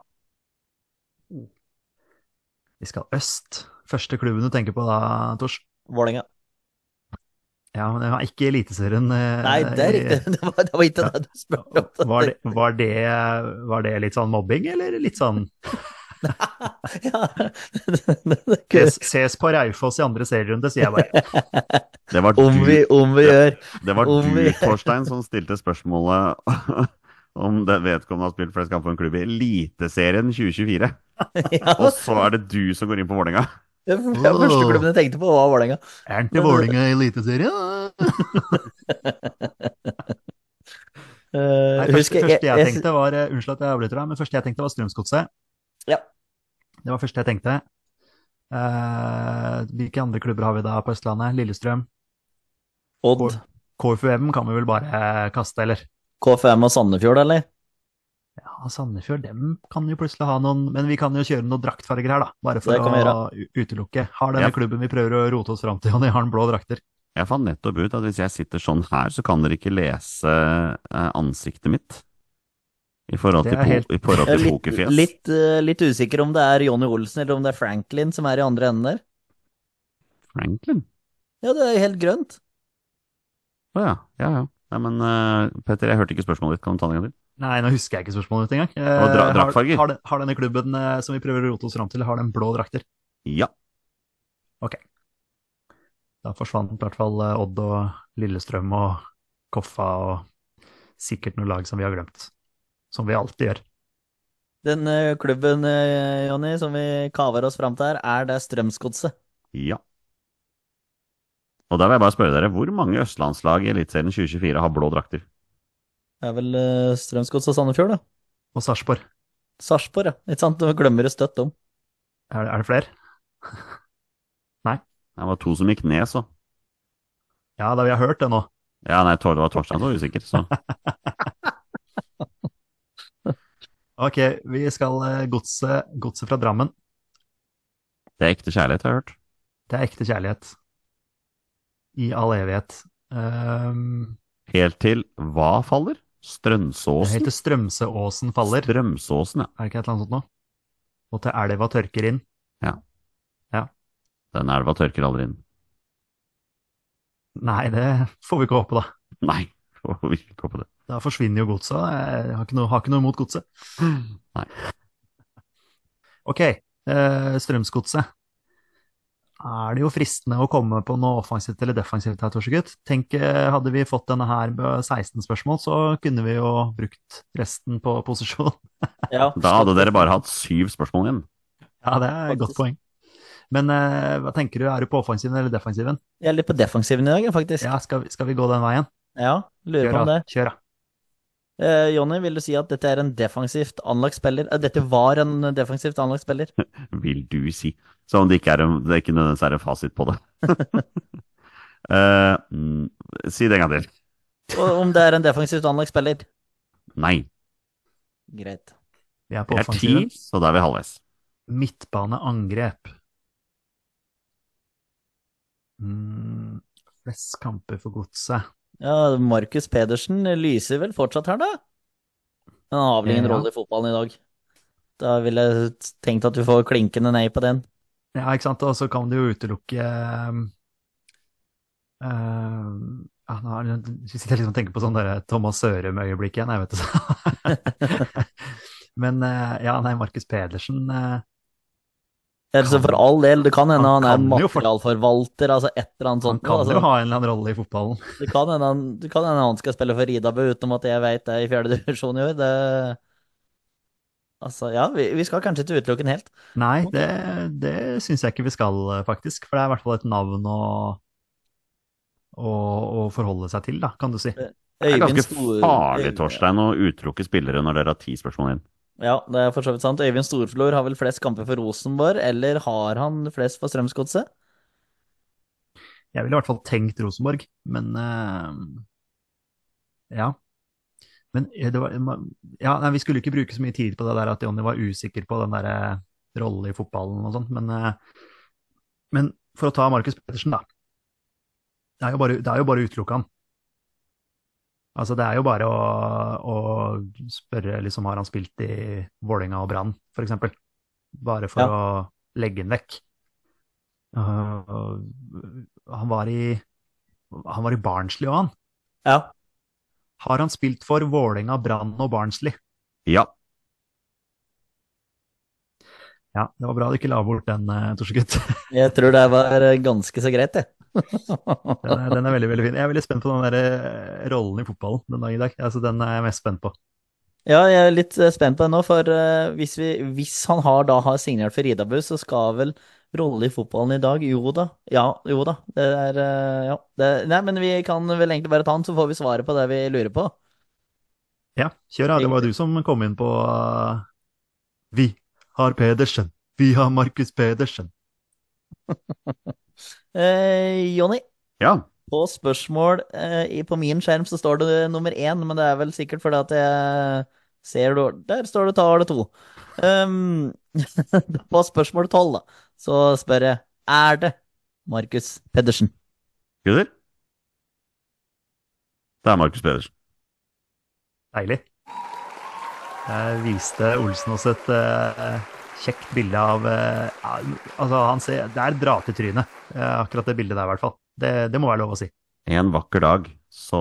Vi skal øst. Første klubben du tenker på da, Tors? Vålerenga. Ja, men det var ikke Eliteserien. Nei, det er riktig. Det var ikke det du spurte om. Var det litt sånn mobbing, eller litt sånn Ja, det Ses på Raufoss i andre serierunde, sier jeg bare. Det var om vi gjør. Det var om du, vi- Torstein, som stilte spørsmålet om det vedkommende har spilt flest kamper for en klubb i Eliteserien 2024. Ja, Og så er det du som går inn på Vålerenga. det var første klubben jeg tenkte på, var Vålerenga. Er den til Vålerenga i Eliteserien? Nei, Husker første jeg tenkte var unnskyld at jeg avbryter deg, men første jeg tenkte var Strømsgodset. Ja. Det var første jeg tenkte. Hvilke andre klubber har vi da på Østlandet? Lillestrøm. Odd, KFUM kan vi vel bare kaste, eller? KFM og Sandefjord, eller? Ja, Sandefjord, dem kan jo plutselig ha noen, men vi kan jo kjøre noen draktfarger her, da. Bare for Det kan vi å utelukke. Har denne Ja. klubben vi prøver å rote oss fram til, Jonny, har den blå drakter? Jeg fant nettopp ut at hvis jeg sitter sånn her, så kan dere ikke lese ansiktet mitt i forhold Det til, er helt- i forhold Jeg er til litt, pokerfjes. litt usikker om det er Jonny Olsen eller om det er Franklin som er i andre enden der. Franklin? Ja, det er helt grønt. Å ja. Ja, ja. Nei, men Petter, jeg hørte ikke spørsmålet ditt. Kan du ta det en gang til? Nei, nå husker jeg ikke spørsmålet ditt engang. Og draktfarger? Har denne klubben som vi prøver å rote oss fram til, har den blå drakter? Ja. Ok. Da forsvant i hvert fall Odd og Lillestrøm og Koffa og sikkert noen lag som vi har glemt. Som vi alltid gjør. Den klubben, Jonny, som vi kaver oss fram til her, er det Strømsgodset. Ja. Og da vil jeg bare spørre dere, hvor mange østlandslag i Eliteserien 2024 har blå drakter? Det er vel Strømsgodset og Sandefjord, da. Og Sarpsborg. Sarpsborg, ja. Ikke sant? Du glemmer det støtt om. Er det flere? Det var 2 som gikk ned, så. Ja, da vi har hørt det nå. Ja, nei, det var Torstein som var usikker, så. Ok, vi skal godset fra Drammen. Det er ekte kjærlighet, har jeg hørt. Det er ekte kjærlighet. I all evighet. Helt til hva faller? Det er Strømsåsen? helt til Strømsøåsen faller. Strømsåsen, ja. Er det ikke et eller annet sånt nå? Og til elva tørker inn. Den elva tørker aldri inn. Nei, det får vi ikke håpe, da. Nei, får virkelig ikke håpe det. Da forsvinner jo godset. Jeg har ikke noe imot godset. Nei. Ok, Strømsgodset. Er det jo fristende å komme på noe offensivt eller defensivt her, Torsegutt? Tenk, hadde vi fått denne her med 16 spørsmål, så kunne vi jo brukt resten på posisjon. Ja, Da hadde dere bare hatt 7 spørsmål igjen. Ja, det er et godt poeng. Men hva tenker du, er du på offensiven eller defensiven? Jeg er litt på defensiven i dag, faktisk. Ja, skal vi gå den veien? Ja, lurer på om det. Kjør da. Jonny, vil du si at dette er en defensivt anlagt spiller? Dette var en defensivt anlagt spiller? Vil du si. Så om det ikke det er ikke nødvendigvis er en fasit på det. Si det en gang til. Og om det er en defensivt anlagt spiller? Nei. Greit. Vi er på Det er 10, offensiven. så da er vi halvveis. Midtbaneangrep. Flest kamper for godset. Ja, Markus Pedersen lyser vel fortsatt her, da? Han har vel ingen Ja. rolle i fotballen i dag. Da ville jeg tenkt at du får klinkende nei på den. Ja, ikke sant? Og så kan du jo utelukke ja, nå sitter jeg liksom og tenker på sånn der Thomas Sørum-øyeblikk igjen, jeg vet det. Men ja, nei, Markus Pedersen Altså for all del, det kan hende han er Han kan jo materialforvalter, altså et eller annet han sånt. kan Altså, jo ha en eller annen rolle i fotballen. det kan hende han skal spille for Ridabu, utenom at jeg vet det er i 4. divisjon i år. Altså, ja, vi skal kanskje ikke utelukke den helt. Nei, det syns jeg ikke vi skal, faktisk. For det er i hvert fall et navn å forholde seg til, da, kan du si. Det er ganske farlig, Øyvind- Torstein, å utelukke spillere når dere har 10 spørsmål igjen. Ja, det er for så vidt sant. Øyvind Storflor har vel flest kamper for Rosenborg, eller har han flest for Strømsgodset? Jeg ville i hvert fall tenkt Rosenborg, men ja. Men det var, ja, nei, vi skulle ikke bruke så mye tid på det der at Jonny var usikker på den der rollen i fotballen og sånt, men for å ta Markus Pedersen, da. Det er jo bare å utelukke han. Altså, det er jo bare å spørre, liksom, har han spilt i Vålerenga og Brann, for eksempel? Bare for å legge den vekk. Han var i Barnsley også, han. Ja. Har han spilt for Vålerenga, Brann og Barnsley? Ja. Ja, det var bra du ikke la bort den, Torsegutt. Jeg tror det var ganske så greit, det. Den er veldig, veldig fin. Jeg er veldig spent på den der rollen i fotballen den dag i dag. Altså, den er jeg mest spent på. Ja, jeg er litt spent på det nå, for hvis han har signert for Ridabu, så skal vel rolle i fotballen i dag? Jo da. Ja, jo da. Det er ja. Nei, men vi kan vel egentlig bare ta den, så får vi svaret på det vi lurer på. Ja, kjør da. Det var du som kom inn på vi har Pedersen. Vi har Markus Pedersen. Jonny, Ja. på spørsmål på min skjerm så står det nummer 1, men det er vel sikkert fordi at jeg Ser du, der står det tar det 2. På spørsmål 12 da, så spør jeg, det Markus Pedersen? Gutter? Det er Markus Pedersen. Deilig. Der viste Olsen også et kjekt bilde av altså det er dratetryne, akkurat det bildet der i hvert fall. Det må være lov å si. En vakker dag så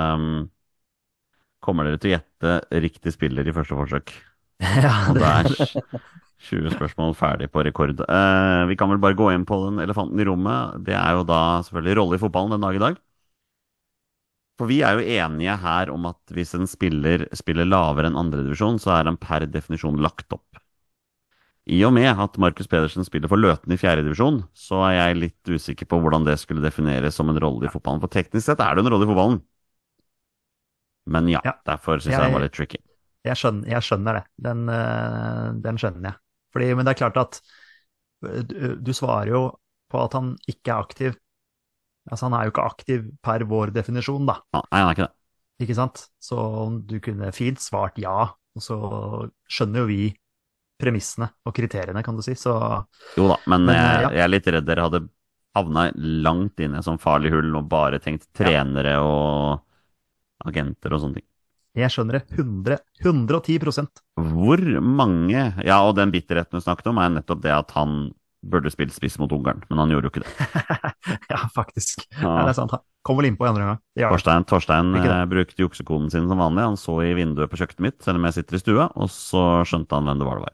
kommer dere til å gjette riktig spiller i første forsøk. Ja, Og det er 20 spørsmål ferdig på rekord. Vi kan vel bare gå inn på den elefanten i rommet. Det er jo da selvfølgelig rolle i fotballen den dag i dag. For vi er jo enige her om at hvis en spiller spiller lavere enn andre divisjon, så er han per definisjon lagt opp. I og med at Markus Pedersen spiller for Løten i 4. divisjon, så er jeg litt usikker på hvordan det skulle defineres som en rolle i fotballen. For teknisk sett er det en rolle i fotballen. Men ja, derfor synes jeg det var litt tricky. Jeg skjønner det. Den skjønner jeg. Men det er klart at du svarer jo på at han ikke er aktiv. Altså, han er jo ikke aktiv per vår definisjon, da. Nei, han er ikke det. Ikke sant? Så du kunne fint svart ja, og så skjønner jo vi premissene og kriteriene, kan du si. Så, jo da, men ja. jeg er litt redd dere hadde havnet langt inn i et sånt farlig hull og bare tenkt trenere og agenter og sånne ting. Jeg skjønner det 110%. Hvor mange, ja, og den bitterheten du snakket om er nettopp det at han burde spille spiss mot Ungarn, men han gjorde jo ikke det. Ja, faktisk. Ja, det er sant. Han kom vel innpå i andre gang. Torstein brukte juksekoden sin som vanlig. Han så i vinduet på kjøkkenet mitt, selv om jeg sitter i stua, og så skjønte han hvem det var.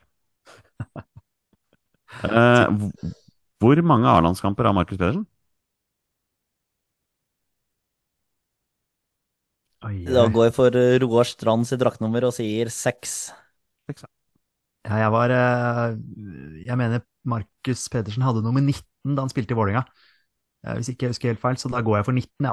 Hvor mange A-landskamper har Markus Pedersen? Da går jeg for Roar Strand sitt draktnummer og sier 6. Ja, jeg mener Markus Pedersen hadde nummer 19 da han spilte i Vålinga. Hvis ikke jeg husker helt feil, så da går jeg for 19, ja.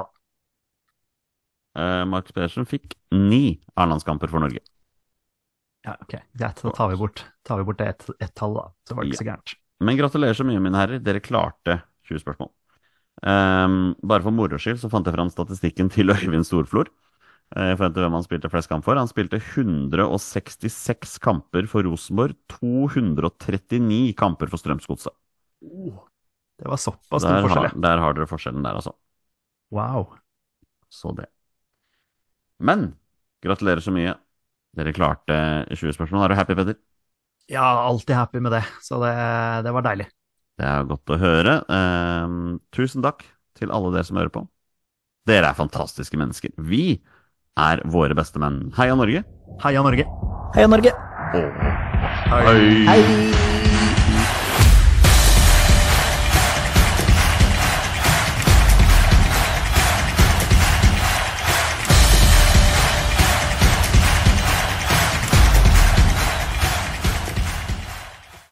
Markus Pedersen fikk 9 A-landskamper for Norge. Ja, ok. Greit, da tar vi bort det ett tall da, så var det ikke så gærent. Men gratulerer så mye, mine herrer. Dere klarte 20 spørsmål. Bare for moro skyld så fant jeg fram statistikken til Øyvind Storflor. Jeg forventer hvem han spilte flest kamp for. Han spilte 166 kamper for Rosenborg, 239 kamper for Strømsgodset. Det var såpass stor forskjell. Der har dere forskjellen der, altså. Wow. Så det. Men, gratulerer så mye. Dere klarte 20 spørsmål. Er du happy, Petter? Ja, alltid happy med det. Så det var deilig. Det er godt å høre. Tusen takk til alle dere som hører på. Dere er fantastiske mennesker. Vi er våre beste menn. Heia Norge! Heia Norge! Heia Norge! Hei! Hei!